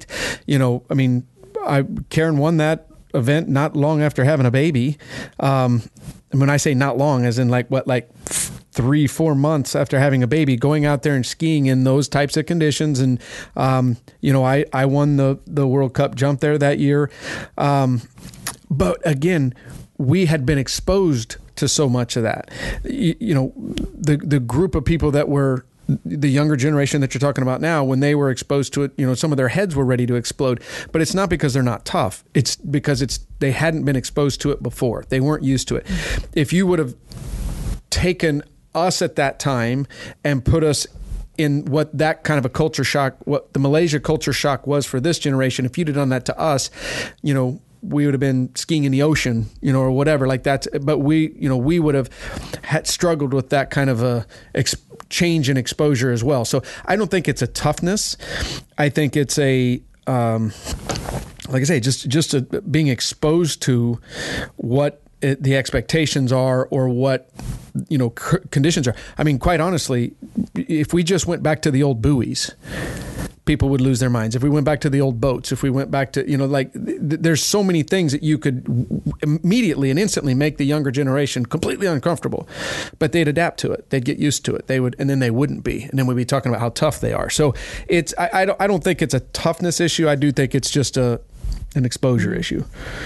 Karen won that event not long after having a baby. When I say not long, as in 3-4 months after having a baby, going out there and skiing in those types of conditions. And, I won the World Cup jump there that year. But again, we had been exposed to so much of that. The group of people that were the younger generation that you're talking about now, when they were exposed to it, some of their heads were ready to explode. But it's not because they're not tough. It's because they hadn't been exposed to it before. They weren't used to it. If you would have taken us at that time and put us in what that kind of a culture shock, what the Malaysia culture shock was for this generation, if you'd have done that to us, we would have been skiing in the ocean, or whatever like that. But we would have struggled with that kind of a change in exposure as well. So I don't think it's a toughness. I think it's a, like I say, just being exposed to what the expectations are, or what conditions are. I mean, quite honestly, if we just went back to the old buoys, people would lose their minds. If we went back to the old boats, if we went back to, there's so many things that you could immediately and instantly make the younger generation completely uncomfortable, but they'd adapt to it. They'd get used to it. And then they wouldn't be. And then we'd be talking about how tough they are. So I don't think it's a toughness issue. I do think it's just an exposure issue.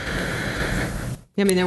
I mean,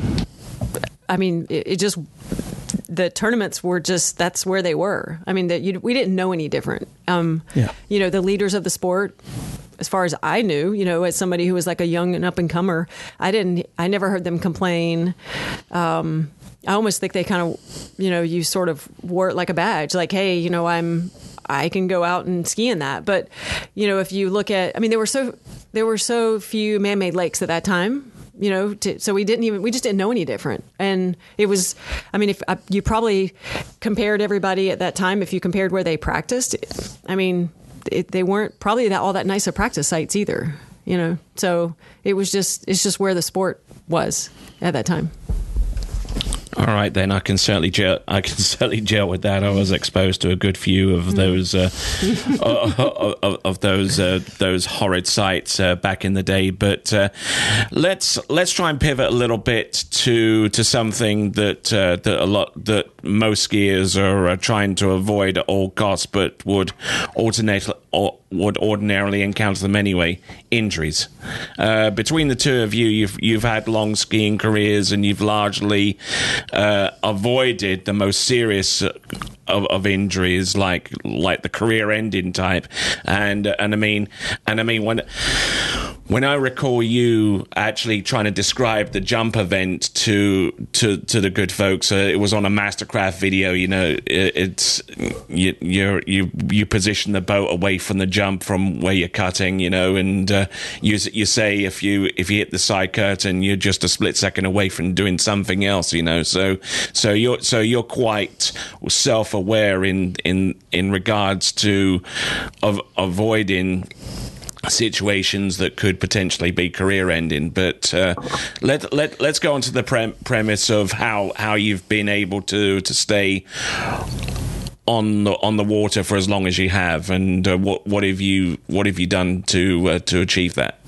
it just, the tournaments were just, that's where they were. I mean, we didn't know any different. The leaders of the sport, as far as I knew, as somebody who was like a young and up and comer, I never heard them complain. I almost think they kind of, you sort of wore it like a badge, like, hey, I can go out and ski in that. But, if you look at, I mean, there were so few man-made lakes at that time. So we just didn't know any different. And it was, I mean, if you probably compared everybody at that time, if you compared where they practiced, I mean, they weren't probably all that nice of practice sites either, So it's just where the sport was at that time. All right, then I can certainly gel with that. I was exposed to a good few of those those horrid sites back in the day. But let's try and pivot a little bit to something that most skiers are trying to avoid at all costs, but would ordinarily encounter them anyway: injuries. Between the two of you've had long skiing careers, and you've largely avoided the most serious of injuries, like the career-ending type. And I mean when I recall you actually trying to describe the jump event to the good folks, it was on a Mastercraft video. It's you position the boat away from the jump from where you're cutting, and you say if you hit the side curtain, you're just a split second away from doing something else, So you're quite self-aware in regards to avoiding situations that could potentially be career-ending. But let's go on to the premise of how you've been able to stay on the water for as long as you have, and what have you done to achieve that?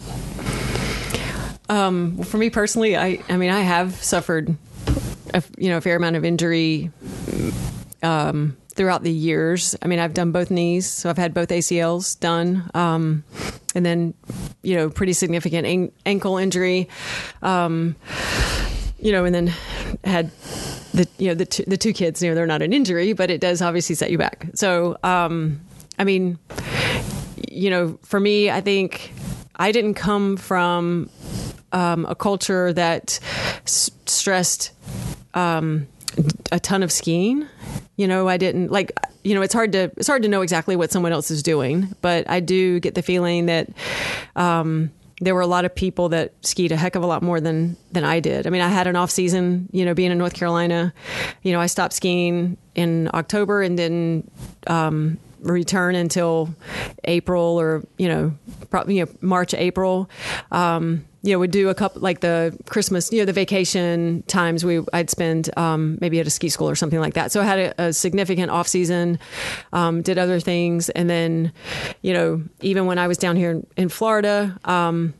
For me personally, I have suffered a fair amount of injury throughout the years. I mean, I've done both knees, so I've had both ACLs done, and then pretty significant ankle injury, and then had the two kids. They're not an injury, but it does obviously set you back. So I mean, for me, I think I didn't come from a culture that stressed a ton of skiing. I didn't like, it's hard to know exactly what someone else is doing, but I do get the feeling that there were a lot of people that skied a heck of a lot more than I did. I mean, I had an off season, being in North Carolina. I stopped skiing in October and didn't return until April or, probably March, April. Would do a couple, like the Christmas, the vacation times I'd spend maybe at a ski school or something like that. So I had a significant off season, did other things. And then, even when I was down here in Florida, I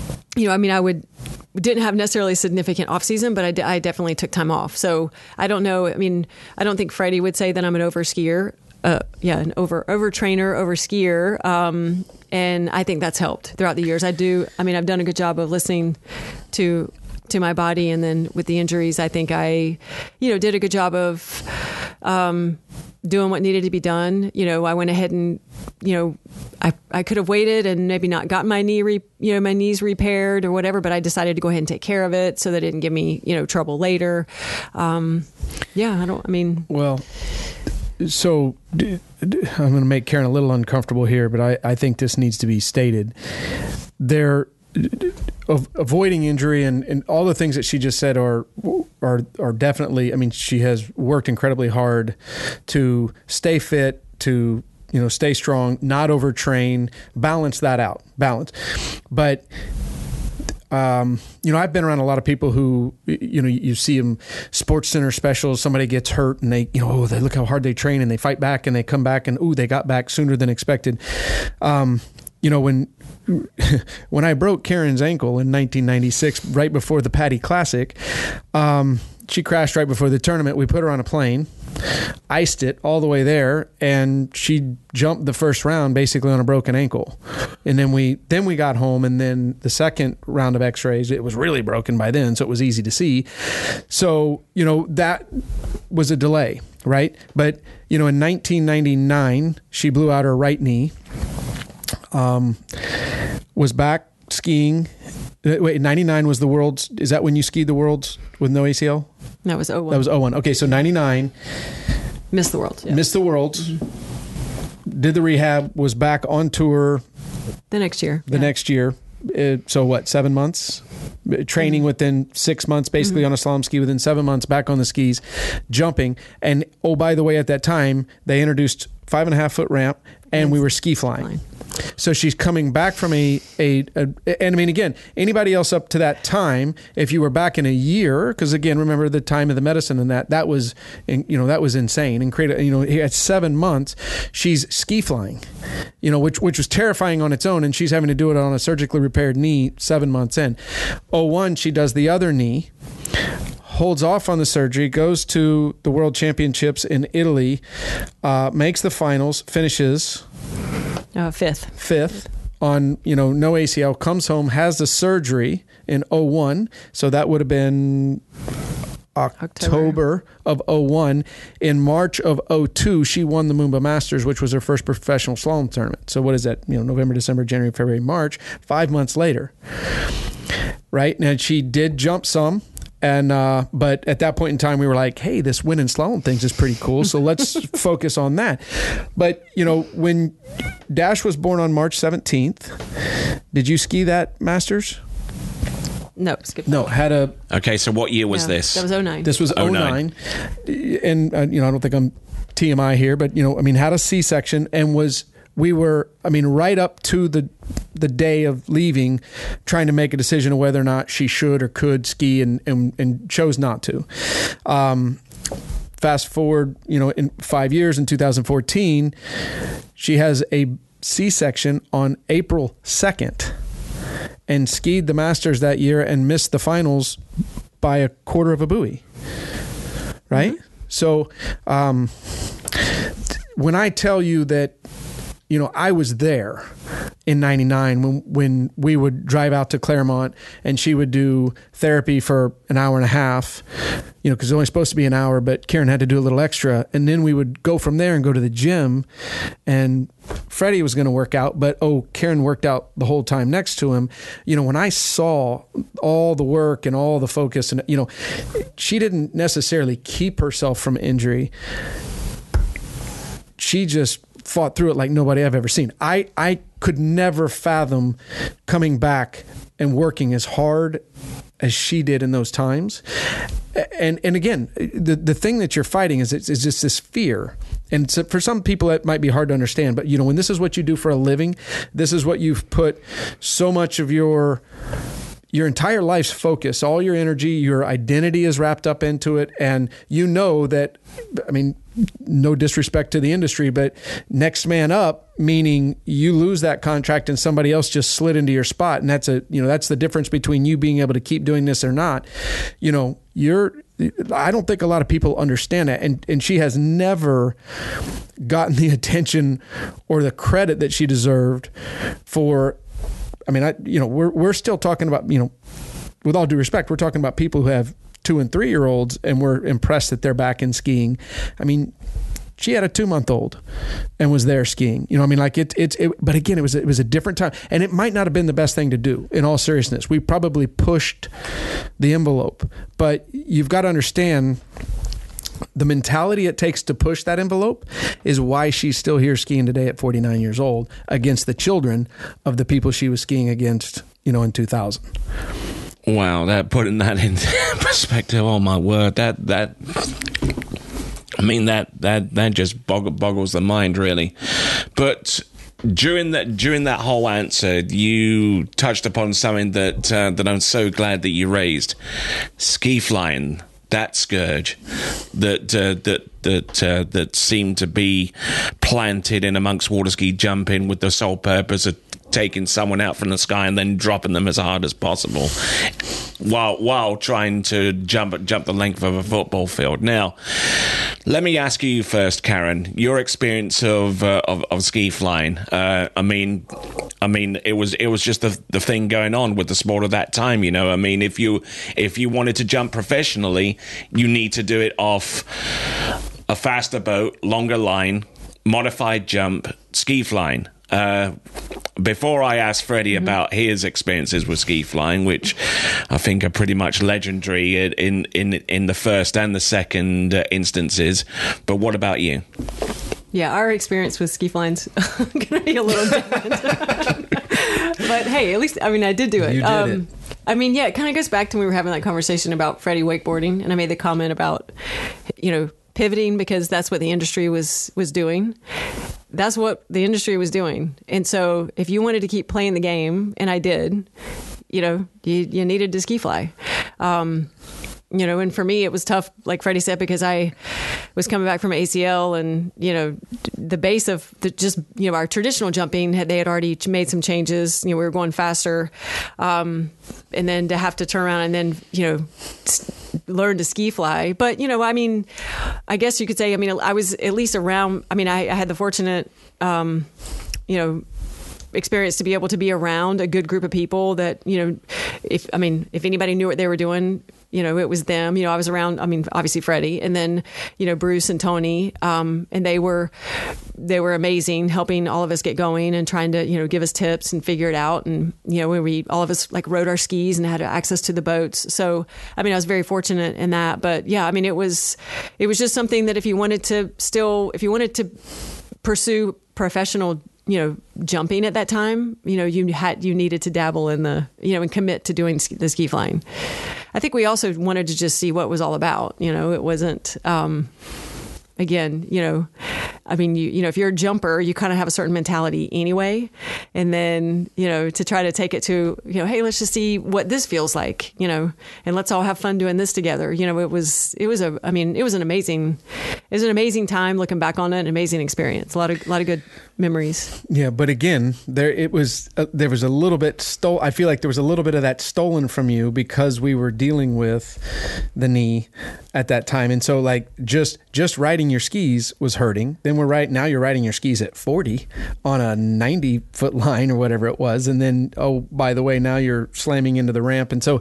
didn't have necessarily a significant off season, but I definitely took time off. So I don't know. I mean, I don't think Freddie would say that I'm an over skier. An over trainer, over skier. And I think that's helped throughout the years. I've done a good job of listening to my body. And then with the injuries, I think I, did a good job of, doing what needed to be done. I went ahead and, I could have waited and maybe not gotten my my knees repaired or whatever, but I decided to go ahead and take care of it so that it didn't give me, trouble later. So I'm going to make Karen a little uncomfortable here, but I think this needs to be stated. Avoiding injury and all the things that she just said are definitely, I mean, she has worked incredibly hard to stay fit, to, stay strong, not overtrain, balance that out, balance. But I've been around a lot of people who, you see them Sports Center specials, somebody gets hurt and they, they look how hard they train and they fight back and they come back and, they got back sooner than expected. When I broke Karen's ankle in 1996, right before the Patty Classic, she crashed right before the tournament. We put her on a plane, iced it all the way there, and she jumped the first round basically on a broken ankle. And then we got home, and then the second round of x-rays, it was really broken by then, so it was easy to see. So, that was a delay, right? But, in 1999, she blew out her right knee, was back skiing. Wait, 99 was the Worlds. Is that when you skied the Worlds with no ACL? That was 01. That was 01. Okay, so 99. Missed the Worlds. Yeah. Missed the Worlds. Mm-hmm. Did the rehab, was back on tour. The next year. Next year. So what, 7 months? Training within 6 months, basically on a slalom ski, within 7 months, back on the skis, jumping. And, by the way, at that time, they introduced 5.5-foot ramp, and we were ski flying. So she's coming back from and I mean, again, anybody else up to that time, if you were back in a year, because again, remember the time of the medicine and that was, that was insane. And at 7 months, she's ski flying, which was terrifying on its own. And she's having to do it on a surgically repaired knee 7 months in. 01, she does the other knee, holds off on the surgery, goes to the World Championships in Italy, makes the finals, finishes fifth on, no ACL, comes home, has the surgery in 01. So that would have been October of 01. In March of 02, she won the Moomba Masters, which was her first professional slalom tournament. So what is that? November, December, January, February, March, 5 months later. Right? And she did jump some. And but at that point in time, we were like, hey, this win in slalom things is pretty cool. So let's focus on that. But, when Dash was born on March 17th, did you ski that Masters? No, skip. No, Okay, so what year was this? That was 09. This was 09. And, I don't think I'm TMI here, but, had a C-section and we were right up to the day of leaving, trying to make a decision of whether or not she should or could ski and chose not to. Fast forward, in 5 years, in 2014, she has a C-section on April 2nd and skied the Masters that year and missed the finals by a quarter of a buoy. Right? Mm-hmm. So when I tell you that, I was there in 99 when we would drive out to Claremont and she would do therapy for an hour and a half, because it was only supposed to be an hour, but Karen had to do a little extra. And then we would go from there and go to the gym, and Freddie was going to work out, but Karen worked out the whole time next to him. When I saw all the work and all the focus, and, she didn't necessarily keep herself from injury. She just fought through it like nobody I've ever seen. I could never fathom coming back and working as hard as she did in those times. And again, the thing that you're fighting is just this fear. And so for some people, it might be hard to understand. But, when this is what you do for a living, this is what you've put so much of your entire life's focus, all your energy, your identity is wrapped up into it. And that, no disrespect to the industry, but next man up, meaning you lose that contract and somebody else just slid into your spot. And that's that's the difference between you being able to keep doing this or not. I don't think a lot of people understand that. And she has never gotten the attention or the credit that she deserved for. We're still talking about, with all due respect, we're talking about people who have 2 and 3 year olds and we're impressed that they're back in skiing. She had a 2-month-old and was there skiing. But again, it was a different time, and it might not have been the best thing to do. In all seriousness, we probably pushed the envelope, but you've got to understand the mentality it takes to push that envelope is why she's still here skiing today at 49 years old against the children of the people she was skiing against, in 2000. Wow, putting that in perspective, oh my word, that just boggles the mind, really. But during that whole answer, you touched upon something that I'm so glad that you raised: ski flying. That scourge that seemed to be planted in amongst water ski jumping with the sole purpose of taking someone out from the sky and then dropping them as hard as possible, while trying to jump the length of a football field. Now, let me ask you first, Karen, your experience of ski flying. I mean, it was just the thing going on with the sport of that time. I mean, if you wanted to jump professionally, you need to do it off a faster boat, longer line, modified jump, ski flying. Before I ask Freddie about his experiences with ski flying, which I think are pretty much legendary in the first and the second instances, but what about you? Yeah, our experience with ski flying's going to be a little different. But hey, at least, I did do it. You did it. It kind of goes back to when we were having that conversation about Freddie wakeboarding, and I made the comment about, pivoting because that's what the industry was doing. That's what the industry was doing. And so if you wanted to keep playing the game, and I did, you needed to ski fly. And for me, it was tough, like Freddie said, because I was coming back from ACL and, the base of our traditional jumping, they had already made some changes. We were going faster. And then to have to turn around and then, learn to ski fly. But, I guess you could say, I was at least around, I had the fortunate, experience to be able to be around a good group of people that, if anybody knew what they were doing, it was them. I was around, obviously Freddie, and then, Bruce and Tony, and they were amazing, helping all of us get going and trying to, give us tips and figure it out. And, all of us like rode our skis and had access to the boats. So, I was very fortunate in that. But yeah, it was just something that if you wanted to pursue professional jumping at that time, you needed to dabble in the, and commit to doing the ski flying. I think we also wanted to just see what it was all about. It wasn't, again, if you're a jumper, you kind of have a certain mentality anyway. And then, to try to take it to, hey, let's just see what this feels like, and let's all have fun doing this together. It was an amazing time looking back on it, an amazing experience, a lot of good memories. Yeah. But again, there was a little bit I feel like there was a little bit of that stolen from you because we were dealing with the knee at that time. And so like just riding your skis was hurting. Then now you're riding your skis at 40 on a 90-foot line or whatever it was. And then, oh, by the way, now you're slamming into the ramp. And so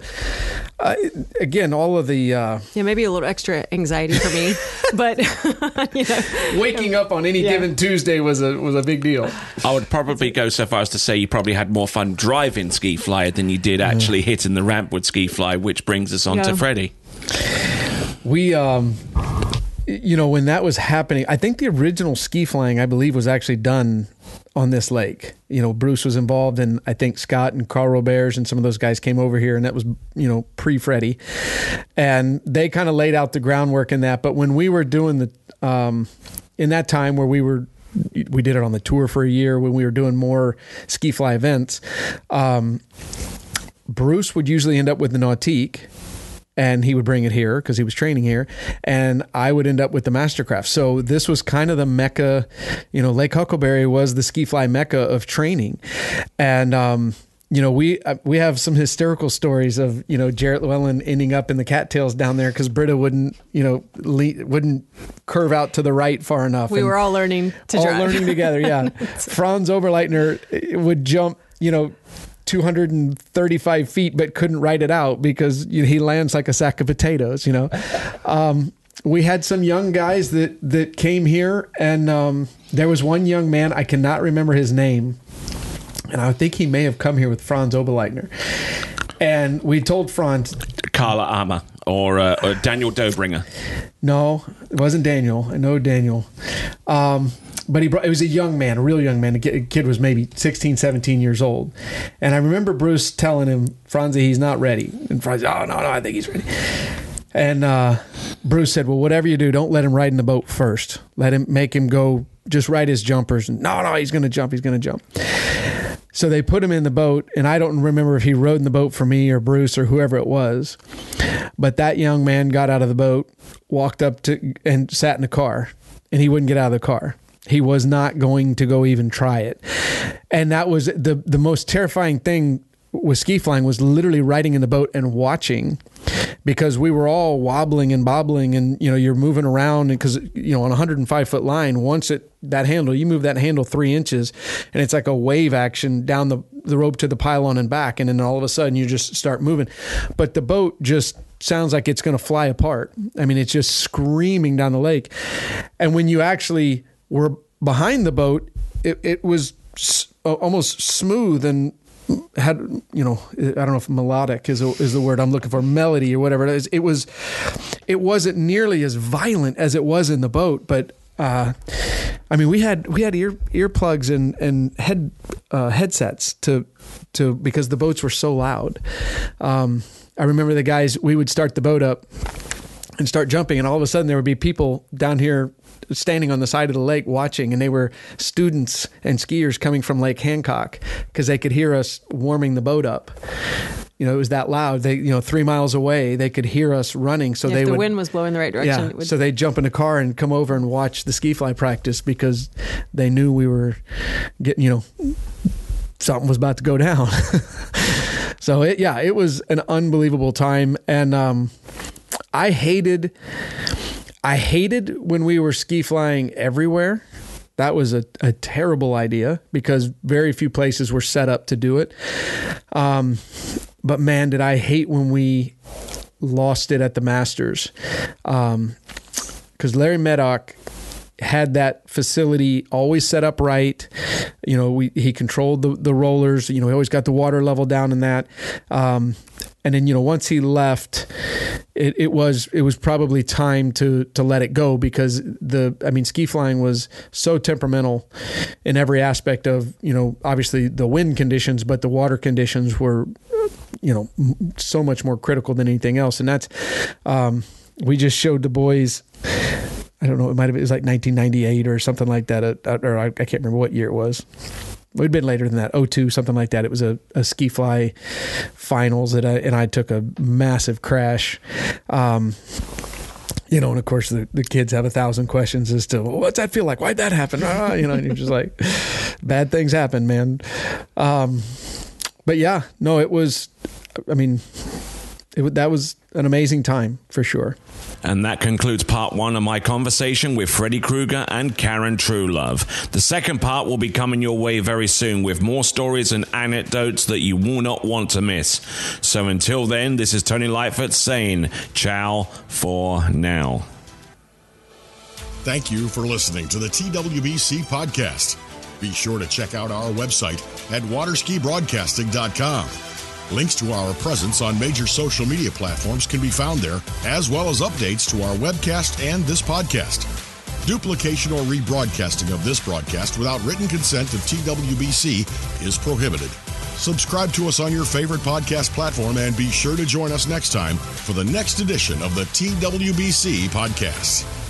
again, all of the... maybe a little extra anxiety for me, but waking up on any given Tuesday was a big deal. I would probably go so far as to say you probably had more fun driving ski fly than you did actually hitting the ramp with ski fly, which brings us on to Freddie. We, when that was happening, I think the original ski flying, I believe, was actually done on this lake. Bruce was involved, and I think Scott and Carl Roberts and some of those guys came over here, and that was, pre-Freddie. And they kind of laid out the groundwork in that. But when we were doing in that time where we did it on the tour for a year, when we were doing more ski fly events, Bruce would usually end up with the Nautique, and he would bring it here because he was training here, and I would end up with the Mastercraft. So this was kind of the mecca, Lake Huckleberry was the ski fly mecca of training. And, we have some hysterical stories of, Jarrett Llewellyn ending up in the cattails down there because Britta wouldn't curve out to the right far enough. We were all learning to drive. All learning together, yeah. Franz Oberleitner would jump, 235 feet, but couldn't ride it out because he lands like a sack of potatoes, We had some young guys that came here, and there was one young man, I cannot remember his name, and I think he may have come here with Franz Oberleitner. And we told Franz... Carla Armour or Daniel Dobringer. No, it wasn't Daniel. I know Daniel. But it was a young man, a real young man. The kid was maybe 16, 17 years old. And I remember Bruce telling him, Franzi, he's not ready. And Franzi, oh, no, I think he's ready. And Bruce said, well, whatever you do, don't let him ride in the boat first. Make him go just ride his jumpers. No, he's going to jump. He's going to jump. So they put him in the boat, and I don't remember if he rode in the boat for me or Bruce or whoever it was. But that young man got out of the boat, walked up to and sat in the car, and he wouldn't get out of the car. He was not going to go even try it. And that was the most terrifying thing with ski flying, was literally riding in the boat and watching, because we were all wobbling and bobbling, and you're moving around, because on a 105-foot line, once you move that handle 3 inches, and it's like a wave action down the rope to the pylon and back, and then all of a sudden you just start moving. But the boat just sounds like it's going to fly apart. I mean, it's just screaming down the lake. And when you actually were behind the boat, it was almost smooth and had, I don't know if melodic is the word I'm looking for, melody or whatever it is. It wasn't nearly as violent as it was in the boat, but we had earplugs and headsets to because the boats were so loud. I remember the guys, we would start the boat up and start jumping, and all of a sudden there would be people down here standing on the side of the lake watching, and they were students and skiers coming from Lake Hancock, because they could hear us warming the boat up. It was that loud. They, 3 miles away, they could hear us running. So if the wind was blowing the right direction. Yeah, so they'd jump in the car and come over and watch the ski fly practice, because they knew we were getting, something was about to go down. So it was an unbelievable time. And I hated when we were ski flying everywhere. That was a terrible idea, because very few places were set up to do it. But man, did I hate when we lost it at the Masters. Because Larry Meddock had that facility always set up right. He controlled the rollers. He always got the water level down in that. And then, once he left, it was probably time to let it go, because ski flying was so temperamental in every aspect of, obviously the wind conditions, but the water conditions were, so much more critical than anything else. And that's, we just showed the boys, I don't know, it was like 1998 or something like that, or I can't remember what year it was. It would have been later than that, 2002, something like that. It was a ski fly finals and I took a massive crash. And of course the kids have 1,000 questions as to, well, what's that feel like? Why'd that happen? And you're just like, bad things happen, man. But yeah, no, it was, that was an amazing time for sure. And that concludes part one of my conversation with Freddy Krueger and Karen Truelove. The second part will be coming your way very soon with more stories and anecdotes that you will not want to miss. So until then, this is Tony Lightfoot saying ciao for now. Thank you for listening to the TWBC podcast. Be sure to check out our website at waterskibroadcasting.com. Links to our presence on major social media platforms can be found there, as well as updates to our webcast and this podcast. Duplication or rebroadcasting of this broadcast without written consent of TWBC is prohibited. Subscribe to us on your favorite podcast platform and be sure to join us next time for the next edition of the TWBC podcast.